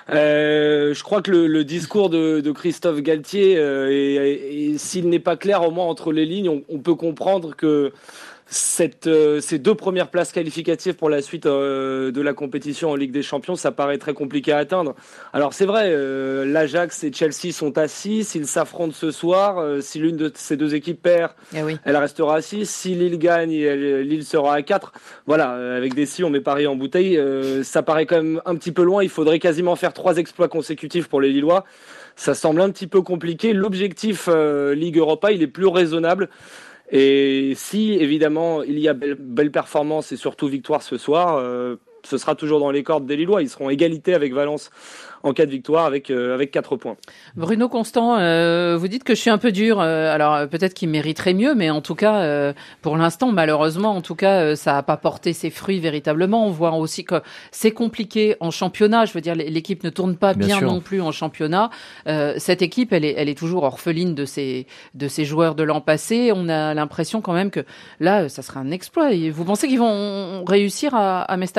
Je crois que le discours de Christophe Galtier, et s'il n'est pas clair, au moins entre les lignes, on peut comprendre que ces 2 premières places qualificatives pour la suite de la compétition en Ligue des Champions, ça paraît très compliqué à atteindre. Alors c'est vrai, l'Ajax et Chelsea sont à 6, ils s'affrontent ce soir. Si l'une de ces 2 équipes perd, elle restera à 6. Si Lille gagne, Lille sera à 4. Voilà, avec des si, on met Paris en bouteille. Ça paraît quand même un petit peu loin. Il faudrait quasiment faire 3 exploits consécutifs pour les Lillois. Ça semble un petit peu compliqué. L'objectif Ligue Europa, il est plus raisonnable. Et si, évidemment, il y a belle performance et surtout victoire ce soir, ce sera toujours dans les cordes des Lillois. Ils seront égalité avec Valence en cas de victoire avec 4 points. Bruno Constant, vous dites que je suis un peu dur. Alors peut-être qu'il mériterait mieux, mais en tout cas, pour l'instant, malheureusement, en tout cas, ça n'a pas porté ses fruits véritablement. On voit aussi que c'est compliqué en championnat. Je veux dire, l'équipe ne tourne pas bien non plus en championnat. Cette équipe, elle est toujours orpheline de ses joueurs de l'an passé. On a l'impression quand même que là, ça sera un exploit. Et vous pensez qu'ils vont réussir à Mestalla ?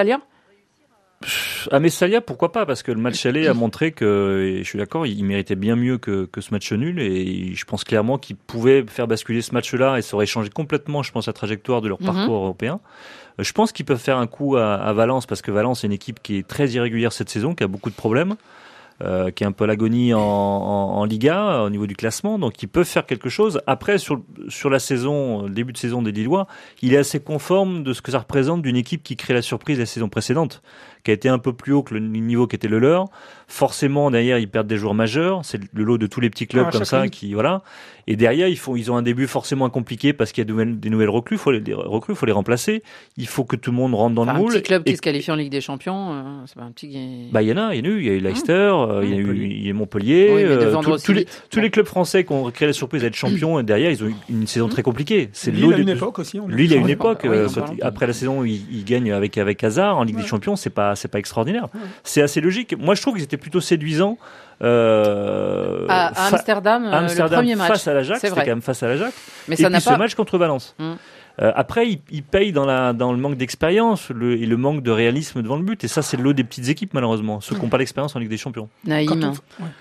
À Mestalla, pourquoi pas, parce que le match aller a montré que, et je suis d'accord, il méritait bien mieux que ce match nul, et je pense clairement qu'ils pouvaient faire basculer ce match-là, et ça aurait changé complètement, je pense, la trajectoire de leur parcours européen. Je pense qu'ils peuvent faire un coup à Valence, parce que Valence est une équipe qui est très irrégulière cette saison, qui a beaucoup de problèmes, qui est un peu à l'agonie en Liga, au niveau du classement, donc ils peuvent faire quelque chose. Après, sur la saison, le début de saison des Lillois, il est assez conforme de ce que ça représente d'une équipe qui crée la surprise la saison précédente, qui a été un peu plus haut que le niveau qui était le leur. Forcément, derrière, ils perdent des joueurs majeurs. C'est le lot de tous les petits clubs comme ça qui, voilà. Et derrière, ils ont un début forcément compliqué parce qu'il y a des nouvelles recrues. Faut les remplacer. Il faut que tout le monde rentre dans le moule. Un petit club qui se qualifie en Ligue des Champions, c'est pas un petit. Bah, il y a eu Leicester, il y a eu Montpellier. Tous les clubs français qui ont créé la surprise d'être champions, et derrière, ils ont une saison très compliquée. C'est Lille a une époque aussi. Lille a une époque. Après la saison, ils gagnent avec Hazard en Ligue des Champions. C'est pas extraordinaire. C'est assez logique. Moi, je trouve qu'ils étaient plutôt séduisants. À Amsterdam, le premier match face à l'Ajax, c'était quand même face à l'Ajax. Mais et puis ce match contre Valence. Après, ils payent dans le manque d'expérience et le manque de réalisme devant le but. Et ça, c'est le lot des petites équipes, malheureusement. Ceux qui n'ont pas l'expérience en Ligue des Champions. Naïm.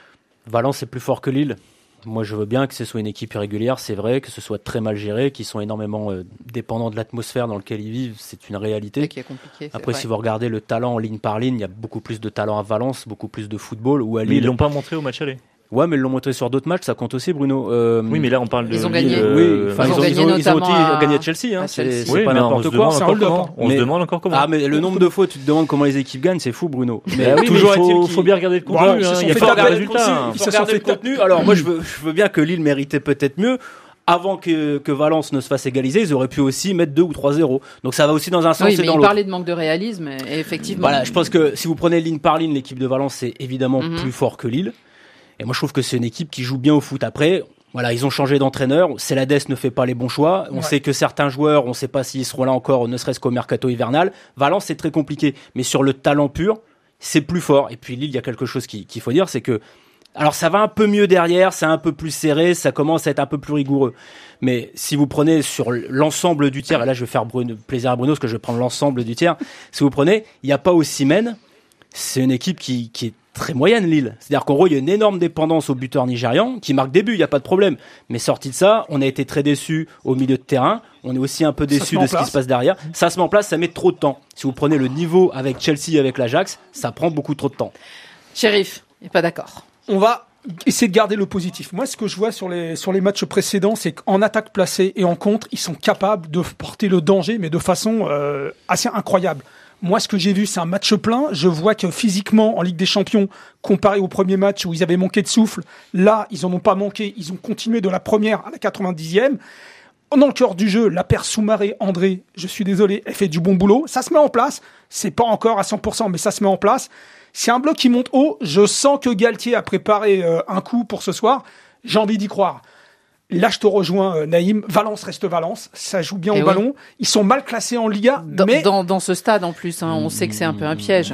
Valence est plus fort que Lille. Moi, je veux bien que ce soit une équipe irrégulière, c'est vrai, que ce soit très mal géré, qu'ils sont énormément dépendants de l'atmosphère dans laquelle ils vivent, c'est une réalité. Qui est compliqué, après, si vous regardez le talent en ligne par ligne, il y a beaucoup plus de talent à Valence, beaucoup plus de football. Ou à Lille. Mais ils l'ont pas montré au match aller. Ouais, mais ils l'ont montré sur d'autres matchs, ça compte aussi, Bruno. Oui, mais là, on parle de. Ils ont gagné. Oui, enfin, ils ont gagné à Chelsea, hein. Chelsea. C'est pas n'importe quoi. On se demande encore comment. Ah, mais le nombre de fois, tu te demandes comment les équipes gagnent, c'est fou, Bruno. Mais oui, toujours il faut bien regarder le contenu. Il faut regarder le résultat. Il faut regarder le contenu. Alors, moi, je veux bien que Lille méritait peut-être mieux. Avant que Valence ne se fasse égaliser, ils auraient pu aussi mettre 2 ou 3-0. Donc ça va aussi dans un sens et dans l'autre. Oui, mais il parlait de manque de réalisme, et effectivement. Voilà, je pense que si vous prenez ligne par ligne, l'équipe de Valence, c'est évidemment plus fort que Lille. Et moi, je trouve que c'est une équipe qui joue bien au foot. Après, voilà, ils ont changé d'entraîneur. Celades ne fait pas les bons choix. On sait que certains joueurs, on ne sait pas s'ils seront là encore, ne serait-ce qu'au mercato hivernal. Valence, c'est très compliqué. Mais sur le talent pur, c'est plus fort. Et puis Lille, il y a quelque chose qu'il faut dire, c'est que alors ça va un peu mieux derrière, c'est un peu plus serré, ça commence à être un peu plus rigoureux. Mais si vous prenez sur l'ensemble du tiers, et là je vais faire plaisir à Bruno parce que je vais prendre l'ensemble du tiers, si vous prenez, il n'y a pas Osimhen, c'est une équipe qui est très moyenne, Lille. C'est-à-dire qu'en gros, il y a une énorme dépendance au buteur nigérian qui marque des buts, il n'y a pas de problème. Mais sorti de ça, on a été très déçus au milieu de terrain. On est aussi un peu déçus de ce qui se passe derrière. Ça se met en place, ça met trop de temps. Si vous prenez le niveau avec Chelsea et avec l'Ajax, ça prend beaucoup trop de temps. Chérif, il n'est pas d'accord. On va essayer de garder le positif. Moi, ce que je vois sur les matchs précédents, c'est qu'en attaque placée et en contre, ils sont capables de porter le danger, mais de façon assez incroyable. Moi, ce que j'ai vu, c'est un match plein. Je vois que physiquement, en Ligue des Champions, comparé au premier match où ils avaient manqué de souffle, là, ils en ont pas manqué. Ils ont continué de la première à la 90e. Dans le cœur du jeu, la paire Soumaré, André, je suis désolé, elle fait du bon boulot. Ça se met en place. C'est pas encore à 100%, mais ça se met en place. C'est un bloc qui monte haut. Je sens que Galtier a préparé un coup pour ce soir. J'ai envie d'y croire. Là, je te rejoins, Naïm. Valence reste Valence. Ça joue bien au ballon. Ils sont mal classés en Liga. Mais dans ce stade, en plus, hein, on sait que c'est un peu un piège.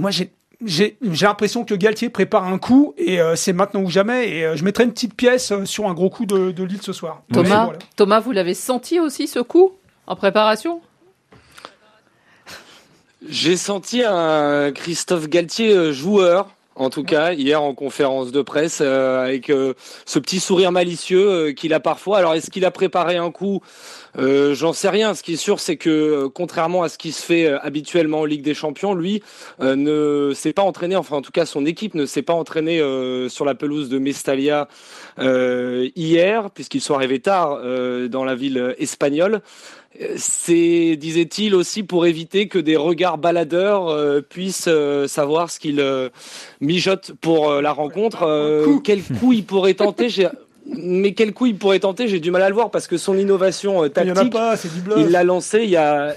J'ai l'impression que Galtier prépare un coup et c'est maintenant ou jamais. Et je mettrai une petite pièce sur un gros coup de Lille ce soir. Thomas, vous l'avez senti aussi, ce coup, en préparation ? J'ai senti un Christophe Galtier joueur. En tout cas, hier en conférence de presse, avec ce petit sourire malicieux qu'il a parfois. Alors, est-ce qu'il a préparé un coup ? J'en sais rien. Ce qui est sûr, c'est que contrairement à ce qui se fait habituellement en Ligue des Champions, lui ne s'est pas entraîné. Enfin, en tout cas, son équipe ne s'est pas entraînée sur la pelouse de Mestalla hier, puisqu'ils sont arrivés tard dans la ville espagnole. C'est, disait-il, aussi pour éviter que des regards baladeurs puissent savoir ce qu'il mijote pour la rencontre. Quel coup il pourrait tenter Mais quel coup il pourrait tenter, j'ai du mal à le voir parce que son innovation tactique, il y en a pas, c'est du bluff. Il l'a lancé il y a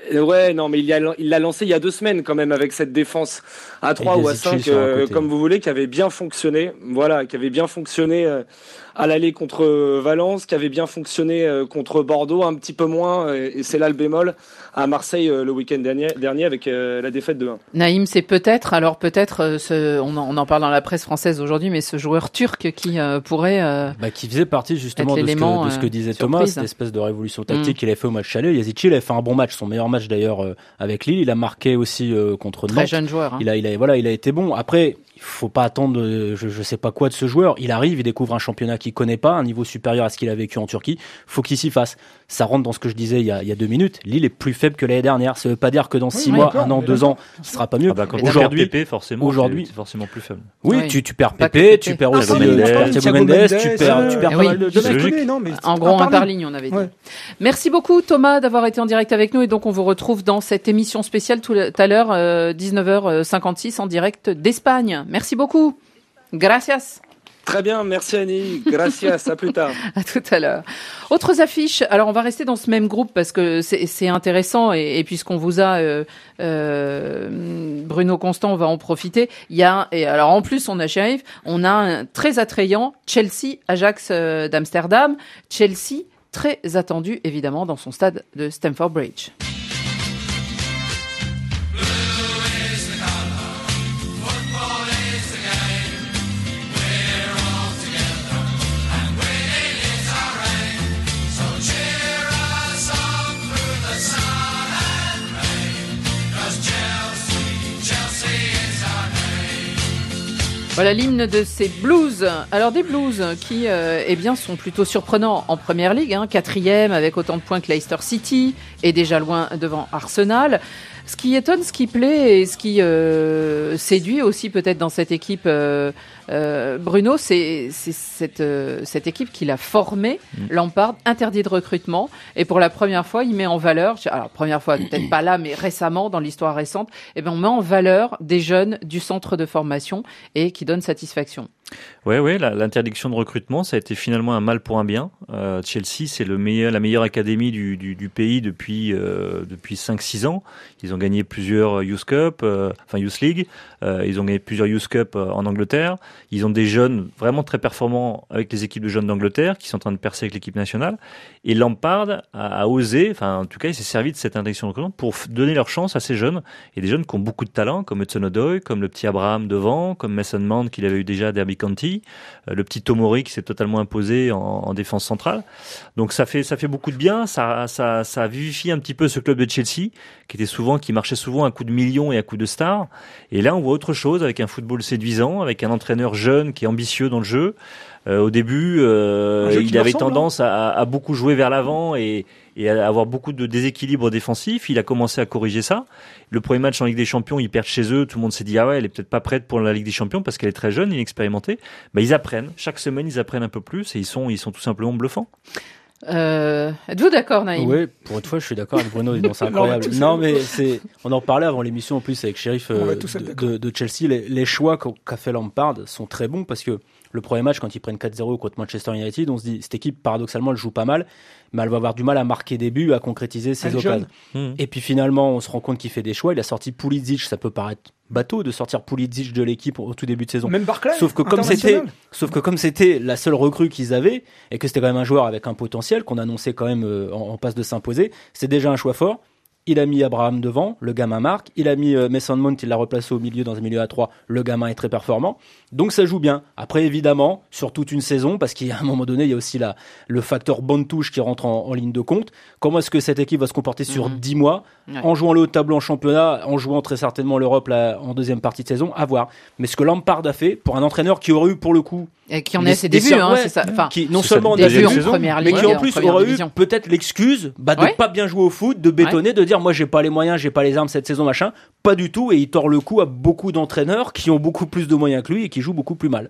il l'a lancé il y a 2 semaines quand même avec cette défense à 3 ou à 5 comme vous voulez, qui avait bien fonctionné. Voilà, qui avait bien fonctionné à l'aller contre Valence, qui avait bien fonctionné contre Bordeaux, un petit peu moins, et c'est là le bémol, à Marseille le week-end dernier avec la défaite de 1. Naïm, c'est peut-être on en parle dans la presse française aujourd'hui, mais ce joueur turc qui pourrait qui faisait partie justement de ce que disait Thomas, cette espèce de révolution tactique qu'il a fait au match aller. Yazici, il a fait un bon match, son meilleur match d'ailleurs avec Lille. Il a marqué aussi contre Nantes. Très jeune joueur. Hein. Il a été bon. Après, il faut pas attendre je sais pas quoi de ce joueur. Il arrive, il découvre un championnat qu'il connaît pas, un niveau supérieur à ce qu'il a vécu en Turquie. Faut qu'il s'y fasse. Ça rentre dans ce que je disais il y a 2 minutes. Lille est plus faible que l'année dernière. Ça veut pas dire que dans 6 mois, 1 an, 2 ans, ce sera pas mieux. Quand aujourd'hui, Pépé, forcément, c'est forcément plus faible. Oui, tu perds Pépé, tu perds aussi Thiago Mendes, tu perds pas mal de mecs. En gros, un par ligne, on avait dit. Merci beaucoup, Thomas, d'avoir été en direct avec nous. Et donc, on vous retrouve dans cette émission spéciale tout à l'heure, 19h56, en direct d'Espagne. Merci beaucoup. Gracias. Très bien, merci Annie. Gracias, à plus tard. À tout à l'heure. Autres affiches. Alors, on va rester dans ce même groupe parce que c'est intéressant et puisqu'on vous a Bruno Constant, on va en profiter. Alors en plus, on a un très attrayant Chelsea, Ajax d'Amsterdam. Chelsea, très attendu évidemment dans son stade de Stamford Bridge. Voilà l'hymne de ces Blues. Alors des Blues qui sont plutôt surprenants en Première Ligue, 4e avec autant de points que Leicester City et déjà loin devant Arsenal. Ce qui étonne, ce qui plaît et ce qui séduit aussi peut-être dans cette équipe, Bruno, c'est cette équipe qu'il a formée, Lampard, interdit de recrutement. Et pour la première fois, il met en valeur, alors première fois peut-être pas là, mais récemment, dans l'histoire récente, on met en valeur des jeunes du centre de formation et qui donnent satisfaction. Ouais, l'interdiction de recrutement, ça a été finalement un mal pour un bien. Chelsea, c'est la meilleure académie du pays depuis 5-6 ans. Ils ont gagné plusieurs Youth Cup, Youth League. Ils ont gagné plusieurs Youth Cup en Angleterre. Ils ont des jeunes vraiment très performants avec les équipes de jeunes d'Angleterre qui sont en train de percer avec l'équipe nationale. Et Lampard a osé, en tout cas, il s'est servi de cette interdiction de recrutement pour donner leur chance à ces jeunes. Et des jeunes qui ont beaucoup de talent, comme Hudson-Odoi, comme le petit Abraham devant, comme Mason Mount qu'il avait eu déjà à Derby County, le petit Tomori qui s'est totalement imposé en défense centrale. Donc ça fait beaucoup de bien, ça vivifie un petit peu ce club de Chelsea qui marchait souvent à coup de millions et à coup de stars. Et là on voit autre chose avec un football séduisant, avec un entraîneur jeune qui est ambitieux dans le jeu. Au début, il avait tendance à beaucoup jouer vers l'avant et à avoir beaucoup de déséquilibre défensif. Il a commencé à corriger ça. Le premier match en Ligue des Champions, ils perdent chez eux. Tout le monde s'est dit, elle est peut-être pas prête pour la Ligue des Champions parce qu'elle est très jeune, inexpérimentée. Ils apprennent. Chaque semaine, ils apprennent un peu plus et ils sont tout simplement bluffants. Êtes-vous d'accord, Naïm ? Oui, pour une fois, je suis d'accord avec Bruno. C'est incroyable. On en parlait avant l'émission en plus avec Sheriff de Chelsea. Les choix qu'a fait Lampard sont très bons parce que le premier match, quand ils prennent 4-0 contre Manchester United, on se dit, cette équipe, paradoxalement, elle joue pas mal, mais elle va avoir du mal à marquer des buts, à concrétiser ses occasions. Et puis finalement, on se rend compte qu'il fait des choix. Il a sorti Pulisic, ça peut paraître bateau de sortir Pulisic de l'équipe au tout début de saison. Même Barclay. Sauf que comme c'était la seule recrue qu'ils avaient, et que c'était quand même un joueur avec un potentiel, qu'on annonçait quand même en passe de s'imposer, c'est déjà un choix fort. Il a mis Abraham devant, le gamin marque. Il a mis Mason Mount, il l'a replacé au milieu dans un milieu à 3. Le gamin est très performant. Donc ça joue bien. Après, évidemment, sur toute une saison, parce qu'à un moment donné, il y a aussi le facteur bonne touche qui rentre en ligne de compte. Comment est-ce que cette équipe va se comporter sur 10 mois, en jouant le haut de tableau en championnat, en jouant très certainement l'Europe en deuxième partie de saison, à voir. Mais ce que Lampard a fait, pour un entraîneur qui aurait eu, pour le coup, et qui en est à ses débuts, c'est ça. Qui non seulement en début en première ligue, mais qui en plus aurait eu peut-être l'excuse de pas bien jouer au foot, de bétonner, de dire moi j'ai pas les moyens, j'ai pas les armes cette saison machin. Pas du tout, et il tord le coup à beaucoup d'entraîneurs qui ont beaucoup plus de moyens que lui et qui jouent beaucoup plus mal.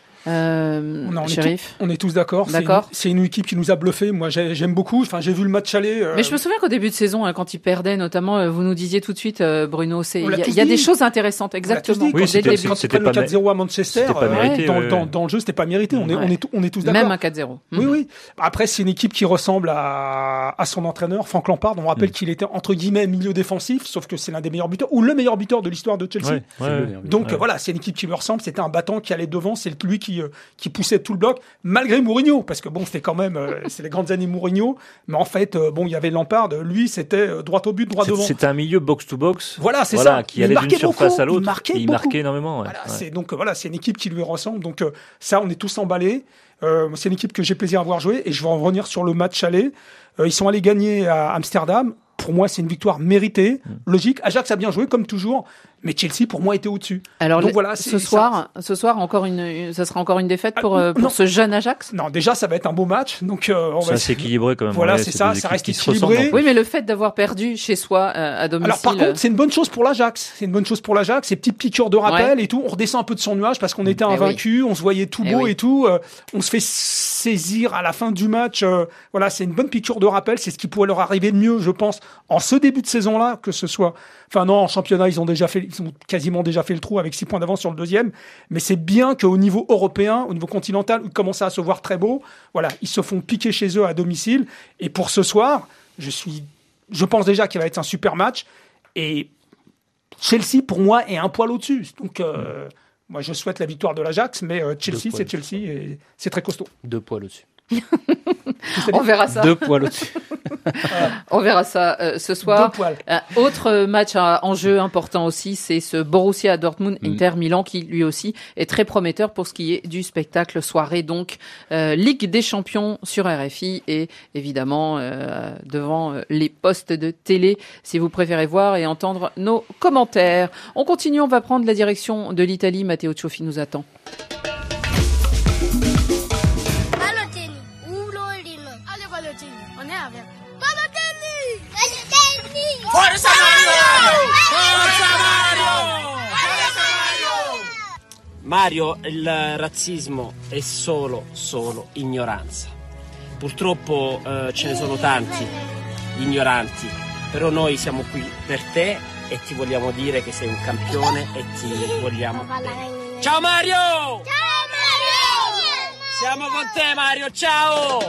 Sheriff, on est tous d'accord. C'est une équipe qui nous a bluffé. Moi, j'aime beaucoup. J'ai vu le match aller. Mais je me souviens qu'au début de saison, quand ils perdaient, notamment, vous nous disiez tout de suite, Bruno, il y a des choses intéressantes, exactement. Quand ils prennent le 4-0 à Manchester, dans le jeu, c'était pas mérité. On est tous d'accord. Même un 4-0. Oui. Après, c'est une équipe qui ressemble à son entraîneur, Frank Lampard. On rappelle qu'il était entre guillemets milieu défensif, sauf que c'est l'un des meilleurs buteurs ou le meilleur buteur de l'histoire de Chelsea. Donc voilà, c'est une équipe qui me ressemble. C'était un battant qui allait devant. C'est lui qui poussait tout le bloc, malgré Mourinho, parce que c'était quand même, c'est les grandes années Mourinho, mais en fait, il y avait Lampard, lui, c'était droit au but, droit devant. C'était un milieu box-to-box. Voilà, c'est ça. Qui allait d'une surface à l'autre. Il marquait énormément. C'est une équipe qui lui ressemble. Donc, ça, on est tous emballés. C'est une équipe que j'ai plaisir à voir jouer, et je vais en revenir sur le match aller. Ils sont allés gagner à Amsterdam. Pour moi, c'est une victoire méritée, logique. Ajax a bien joué, comme toujours. Mais Chelsea, pour moi, était au-dessus. Alors, donc, voilà, ce soir, ça sera encore une défaite pour ce jeune Ajax? Non, déjà, ça va être un beau match. Donc, ça c'est équilibré quand même. Voilà, c'est ça reste équilibré. Oui, mais le fait d'avoir perdu chez soi, à domicile. Alors, par contre, c'est une bonne chose pour l'Ajax. Ces petites piqûres de rappel et tout. On redescend un peu de son nuage parce qu'on était invaincus. On se voyait tout beau et tout. On se fait saisir à la fin du match. Voilà, c'est une bonne piqûre de rappel. C'est ce qui pourrait leur arriver de mieux, je pense, en ce début de saison-là, que ce soit. Enfin, non, en championnat, ils ont quasiment déjà fait le trou avec 6 points d'avance sur le deuxième. Mais c'est bien qu'au niveau européen, au niveau continental, où ils commencent à se voir très beau, voilà, ils se font piquer chez eux à domicile. Et pour ce soir, je pense déjà qu'il va être un super match. Et Chelsea, pour moi, est un poil au-dessus. Donc, moi, je souhaite la victoire de l'Ajax, mais Chelsea, c'est Chelsea et c'est très costaud. 2 poils au-dessus. On verra ça. 2 poils au-dessus. On verra ça ce soir. 2 poils. Autre match à enjeu important aussi, c'est ce Borussia Dortmund-Inter Milan qui lui aussi est très prometteur pour ce qui est du spectacle soirée. Donc Ligue des Champions sur RFI et évidemment devant les postes de télé si vous préférez voir et entendre nos commentaires. On continue, on va prendre la direction de l'Italie. Matteo Cioffi nous attend. Forza Mario! Forza Mario! Mario, il razzismo è solo ignoranza. Purtroppo ce ne sono tanti, ignoranti, però noi siamo qui per te e ti vogliamo dire che sei un campione e ti vogliamo bene. Ciao Mario! Ciao Mario! Siamo con te Mario, ciao!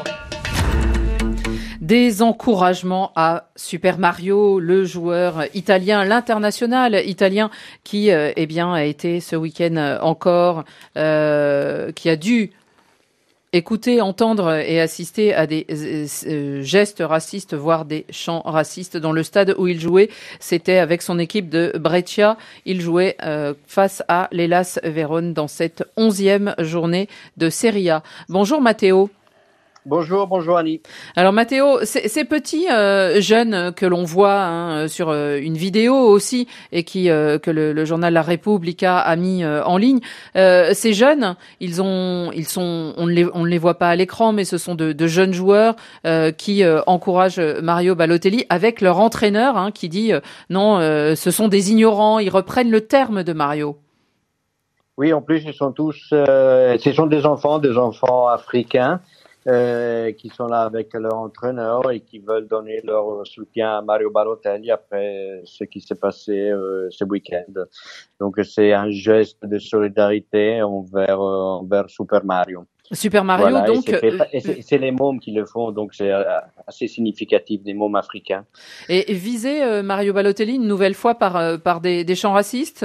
Des encouragements à Super Mario, le joueur italien, l'international italien qui a été ce week-end encore, qui a dû écouter, entendre et assister à des gestes racistes, voire des chants racistes dans le stade où il jouait. C'était avec son équipe de Brescia. Il jouait face à l'Hellas Vérone dans cette 11e journée de Serie A. Bonjour Matteo. Bonjour Annie. Alors Matteo, ces petits jeunes que l'on voit sur une vidéo aussi et que le journal La Repubblica a mis en ligne, ces jeunes, on ne les voit pas à l'écran, mais ce sont de jeunes joueurs qui encouragent Mario Balotelli avec leur entraîneur qui dit non, ce sont des ignorants, ils reprennent le terme de Mario. Oui, en plus ils sont tous, ce sont des enfants africains. Qui sont là avec leur entraîneur et qui veulent donner leur soutien à Mario Balotelli après ce qui s'est passé ce week-end. Donc c'est un geste de solidarité envers Super Mario. Super Mario, voilà, donc c'est les mômes qui le font, donc c'est assez significatif des mômes africains. Et viser Mario Balotelli une nouvelle fois par des chants racistes?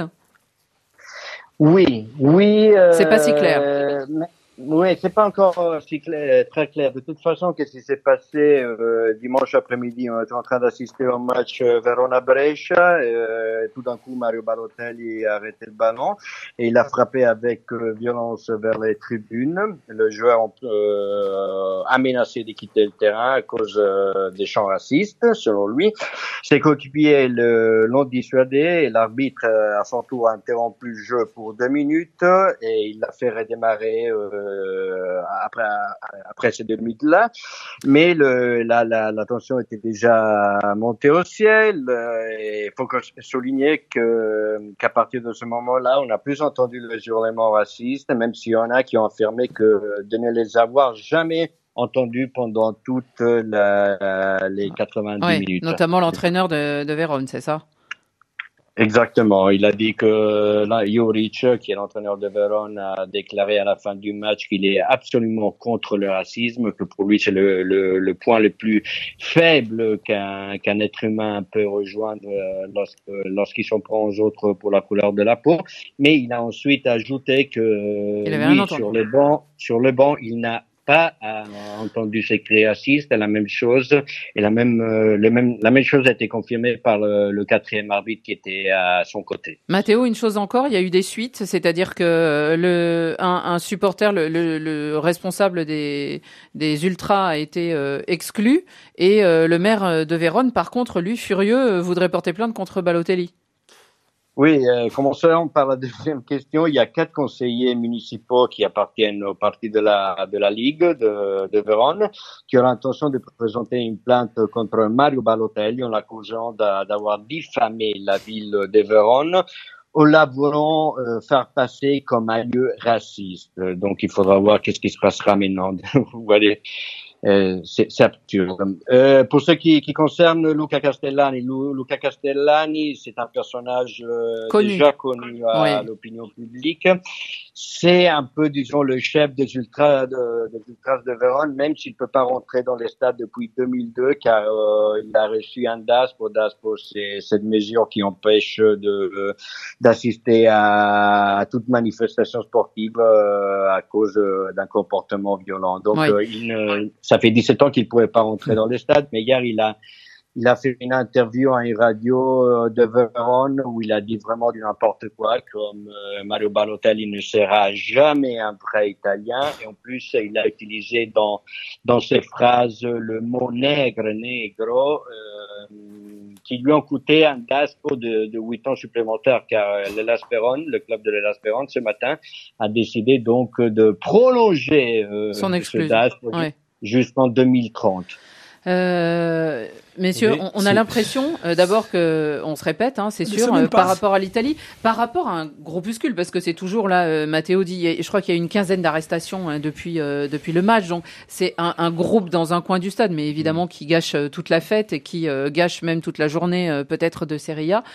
Oui. C'est pas si clair. Oui, c'est pas encore très clair. De toute façon, qu'est-ce qui s'est passé dimanche après-midi? On était en train d'assister au match Verona-Brescia. Tout d'un coup, Mario Balotelli a arrêté le ballon et il a frappé avec violence vers les tribunes. Le joueur a menacé de quitter le terrain à cause des chants racistes, selon lui. Ses coéquipiers l'ont dissuadé et l'arbitre, à son tour, a interrompu le jeu pour 2 minutes et il l'a fait redémarrer après ces 2 minutes-là, mais la tension était déjà montée au ciel. Il faut souligner qu'à partir de ce moment-là, on n'a plus entendu les hurlements racistes, même s'il y en a qui ont affirmé de ne les avoir jamais entendus pendant toutes les 90 minutes. Notamment l'entraîneur de Vérone, c'est ça? Exactement. Il a dit que là, Juric, qui est l'entraîneur de Vérone, a déclaré à la fin du match qu'il est absolument contre le racisme, que pour lui c'est le point le plus faible qu'un être humain peut rejoindre lorsqu'il s'en prend aux autres pour la couleur de la peau. Mais il a ensuite ajouté que lui, sur le banc, il n'a pas entendu ces cris racistes. La même chose et la même chose a été confirmée par le 4e arbitre qui était à son côté. Matteo, une chose encore, il y a eu des suites, c'est-à-dire que un supporter, le responsable des ultras a été exclu et le maire de Vérone, par contre, lui, furieux, voudrait porter plainte contre Balotelli. Oui, commençons par la deuxième question. Il y a 4 conseillers municipaux qui appartiennent au parti de la Ligue de Vérone qui ont l'intention de présenter une plainte contre Mario Balotelli en l'accusant d'avoir diffamé la ville de Vérone en la voulant faire passer comme un lieu raciste. Donc il faudra voir qu'est-ce qui se passera maintenant. Vous voyez. C'est absurde. Pour ce qui concerne Luca Castellani, c'est un personnage déjà connu à l'opinion publique. c'est un peu, disons, le chef des Ultras de Vérone, même s'il peut pas rentrer dans les stades depuis 2002, car il a reçu un DAS. C'est cette mesure qui empêche d'assister à toute manifestation sportive à cause d'un comportement violent. Donc, ça fait 17 ans qu'il pouvait pas rentrer dans les stades, mais hier il a fait une interview à une radio de Vérone où il a dit vraiment du n'importe quoi, comme Mario Balotelli ne sera jamais un vrai Italien. Et en plus, il a utilisé dans ses phrases le mot negro, qui lui ont coûté un DASPO de 8 ans supplémentaires, car l'Hellas Vérone, le club de l'Hellas Vérone, ce matin, a décidé donc de prolonger son exclusion, ce DASPO jusqu'en 2030. Messieurs, on a l'impression d'abord que on se répète, c'est sûr, par rapport à l'Italie, par rapport à un groupuscule, parce que c'est toujours là, Matteo dit, je crois qu'il y a une quinzaine d'arrestations depuis le match, donc c'est un groupe dans un coin du stade, mais évidemment qui gâche toute la fête et qui gâche même toute la journée peut-être de Serie A.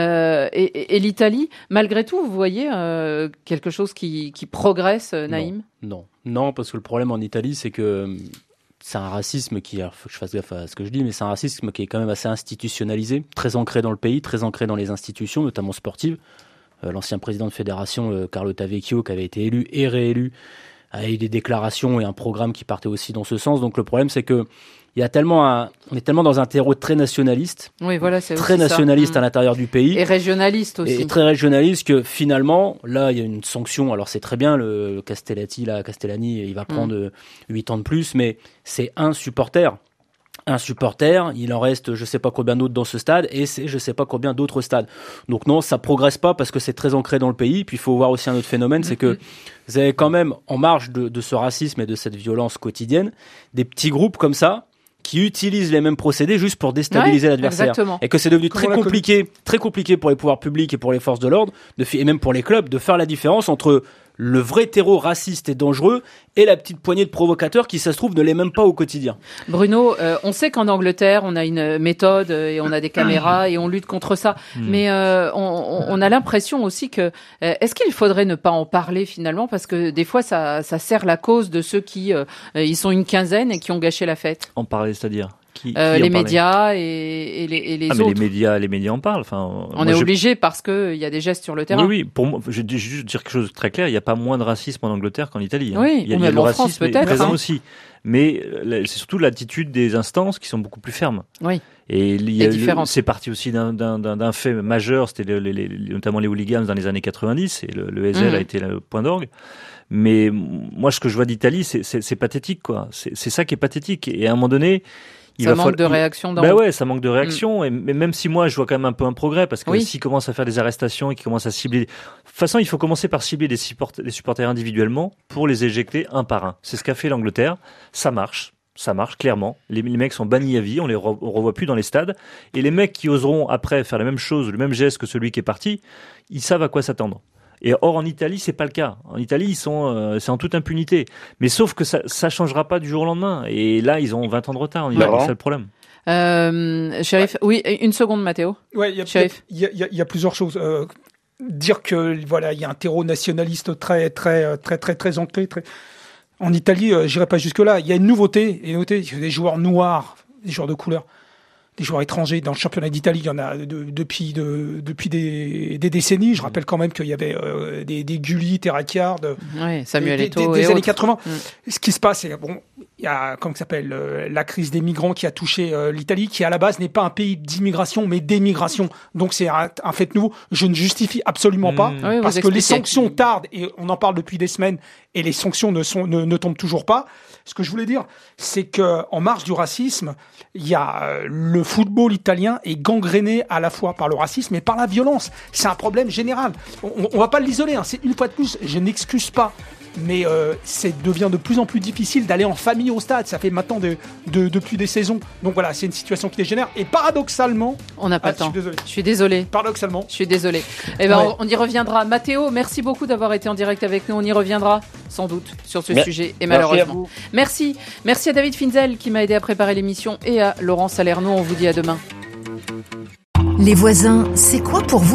Et l'Italie, malgré tout, vous voyez quelque chose qui progresse, Naïm ? Non, parce que le problème en Italie, c'est que c'est un racisme qui, alors faut que je fasse gaffe à ce que je dis, mais c'est un racisme qui est quand même assez institutionnalisé, très ancré dans le pays, très ancré dans les institutions, notamment sportives. L'ancien président de fédération, Carlo Tavecchio, qui avait été élu et réélu, a eu des déclarations et un programme qui partait aussi dans ce sens. Donc le problème, c'est que on est tellement dans un terreau très nationaliste, c'est très nationaliste à l'intérieur du pays, et régionaliste aussi, et très régionaliste, que finalement là il y a une sanction. Alors c'est très bien, le Castellani, il va prendre 8 ans de plus, mais c'est un supporter, il en reste je sais pas combien d'autres dans ce stade, et c'est je sais pas combien d'autres stades. Donc non, ça progresse pas parce que c'est très ancré dans le pays. Puis il faut voir aussi un autre phénomène, c'est que vous avez quand même, en marge de ce racisme et de cette violence quotidienne, des petits groupes comme ça qui utilisent les mêmes procédés juste pour déstabiliser l'adversaire. Exactement. Et que c'est devenu très compliqué pour les pouvoirs publics et pour les forces de l'ordre, et même pour les clubs, de faire la différence entre le vrai terreau raciste et dangereux et la petite poignée de provocateurs qui, ça se trouve, ne l'est même pas au quotidien. Bruno, on sait qu'en Angleterre, on a une méthode et on a des caméras et on lutte contre ça. Mais on a l'impression aussi que est-ce qu'il faudrait ne pas en parler finalement, parce que des fois ça sert la cause de ceux qui ils sont une quinzaine et qui ont gâché la fête. En parler, c'est-à-dire les médias et les autres. Les médias en parlent. Enfin, on est obligé parce que il y a des gestes sur le terrain. Oui. Pour moi, je vais juste dire quelque chose de très clair. Il n'y a pas moins de racisme en Angleterre qu'en Italie. Oui, il y a le racisme présent aussi. Mais c'est surtout l'attitude des instances qui sont beaucoup plus fermes. Oui. Et c'est parti aussi d'un fait majeur. C'était notamment les hooligans dans les années 90, et le SL a été le point d'orgue. Mais moi, ce que je vois d'Italie, c'est pathétique, quoi. C'est ça qui est pathétique. Et à un moment donné, ça manque de réaction. Ça manque de réaction. Mais même si moi, je vois quand même un peu un progrès, parce que s'ils commencent à faire des arrestations et qu'ils commencent à cibler, de toute façon, il faut commencer par cibler les supporters individuellement pour les éjecter un par un. C'est ce qu'a fait l'Angleterre. Ça marche clairement. Les mecs sont bannis à vie, on revoit plus dans les stades. Et les mecs qui oseront après faire la même chose, le même geste que celui qui est parti, ils savent à quoi s'attendre. Et or, en Italie, c'est pas le cas. En Italie, c'est en toute impunité. Mais sauf que ça changera pas du jour au lendemain. Et là, ils ont 20 ans de retard. C'est ça le problème. Shérif, une seconde, Matteo. Il y a plusieurs choses. Dire que il y a un terreau nationaliste très ancré. En Italie, j'irai pas jusque là. Il y a une nouveauté. Il y a des joueurs noirs, des joueurs de couleur, des joueurs étrangers. Dans le championnat d'Italie, il y en a depuis des décennies. Je rappelle quand même qu'il y avait des Gullit, Terracchiard, Samuel Eto'o des années 80. Ce qui se passe, c'est il y a la crise des migrants qui a touché l'Italie, qui à la base n'est pas un pays d'immigration mais d'émigration. Donc c'est un fait nouveau. Je ne justifie absolument pas parce que les sanctions tardent et on en parle depuis des semaines et les sanctions ne tombent toujours pas. Ce que je voulais dire, c'est que en marge du racisme, il y a le football italien est gangréné à la fois par le racisme et par la violence. C'est un problème général. On va pas l'isoler. C'est une fois de plus, je n'excuse pas. Mais devient de plus en plus difficile d'aller en famille au stade. Ça fait maintenant depuis des saisons. Donc voilà, c'est une situation qui dégénère. Et paradoxalement, on n'a pas le temps. Je suis désolé. Paradoxalement, je suis désolé. On y reviendra. Matteo, merci beaucoup d'avoir été en direct avec nous. On y reviendra sans doute sur ce sujet. Et malheureusement, merci à David Finzel qui m'a aidé à préparer l'émission et à Laurent Salerno. On vous dit à demain. Les voisins, c'est quoi pour vous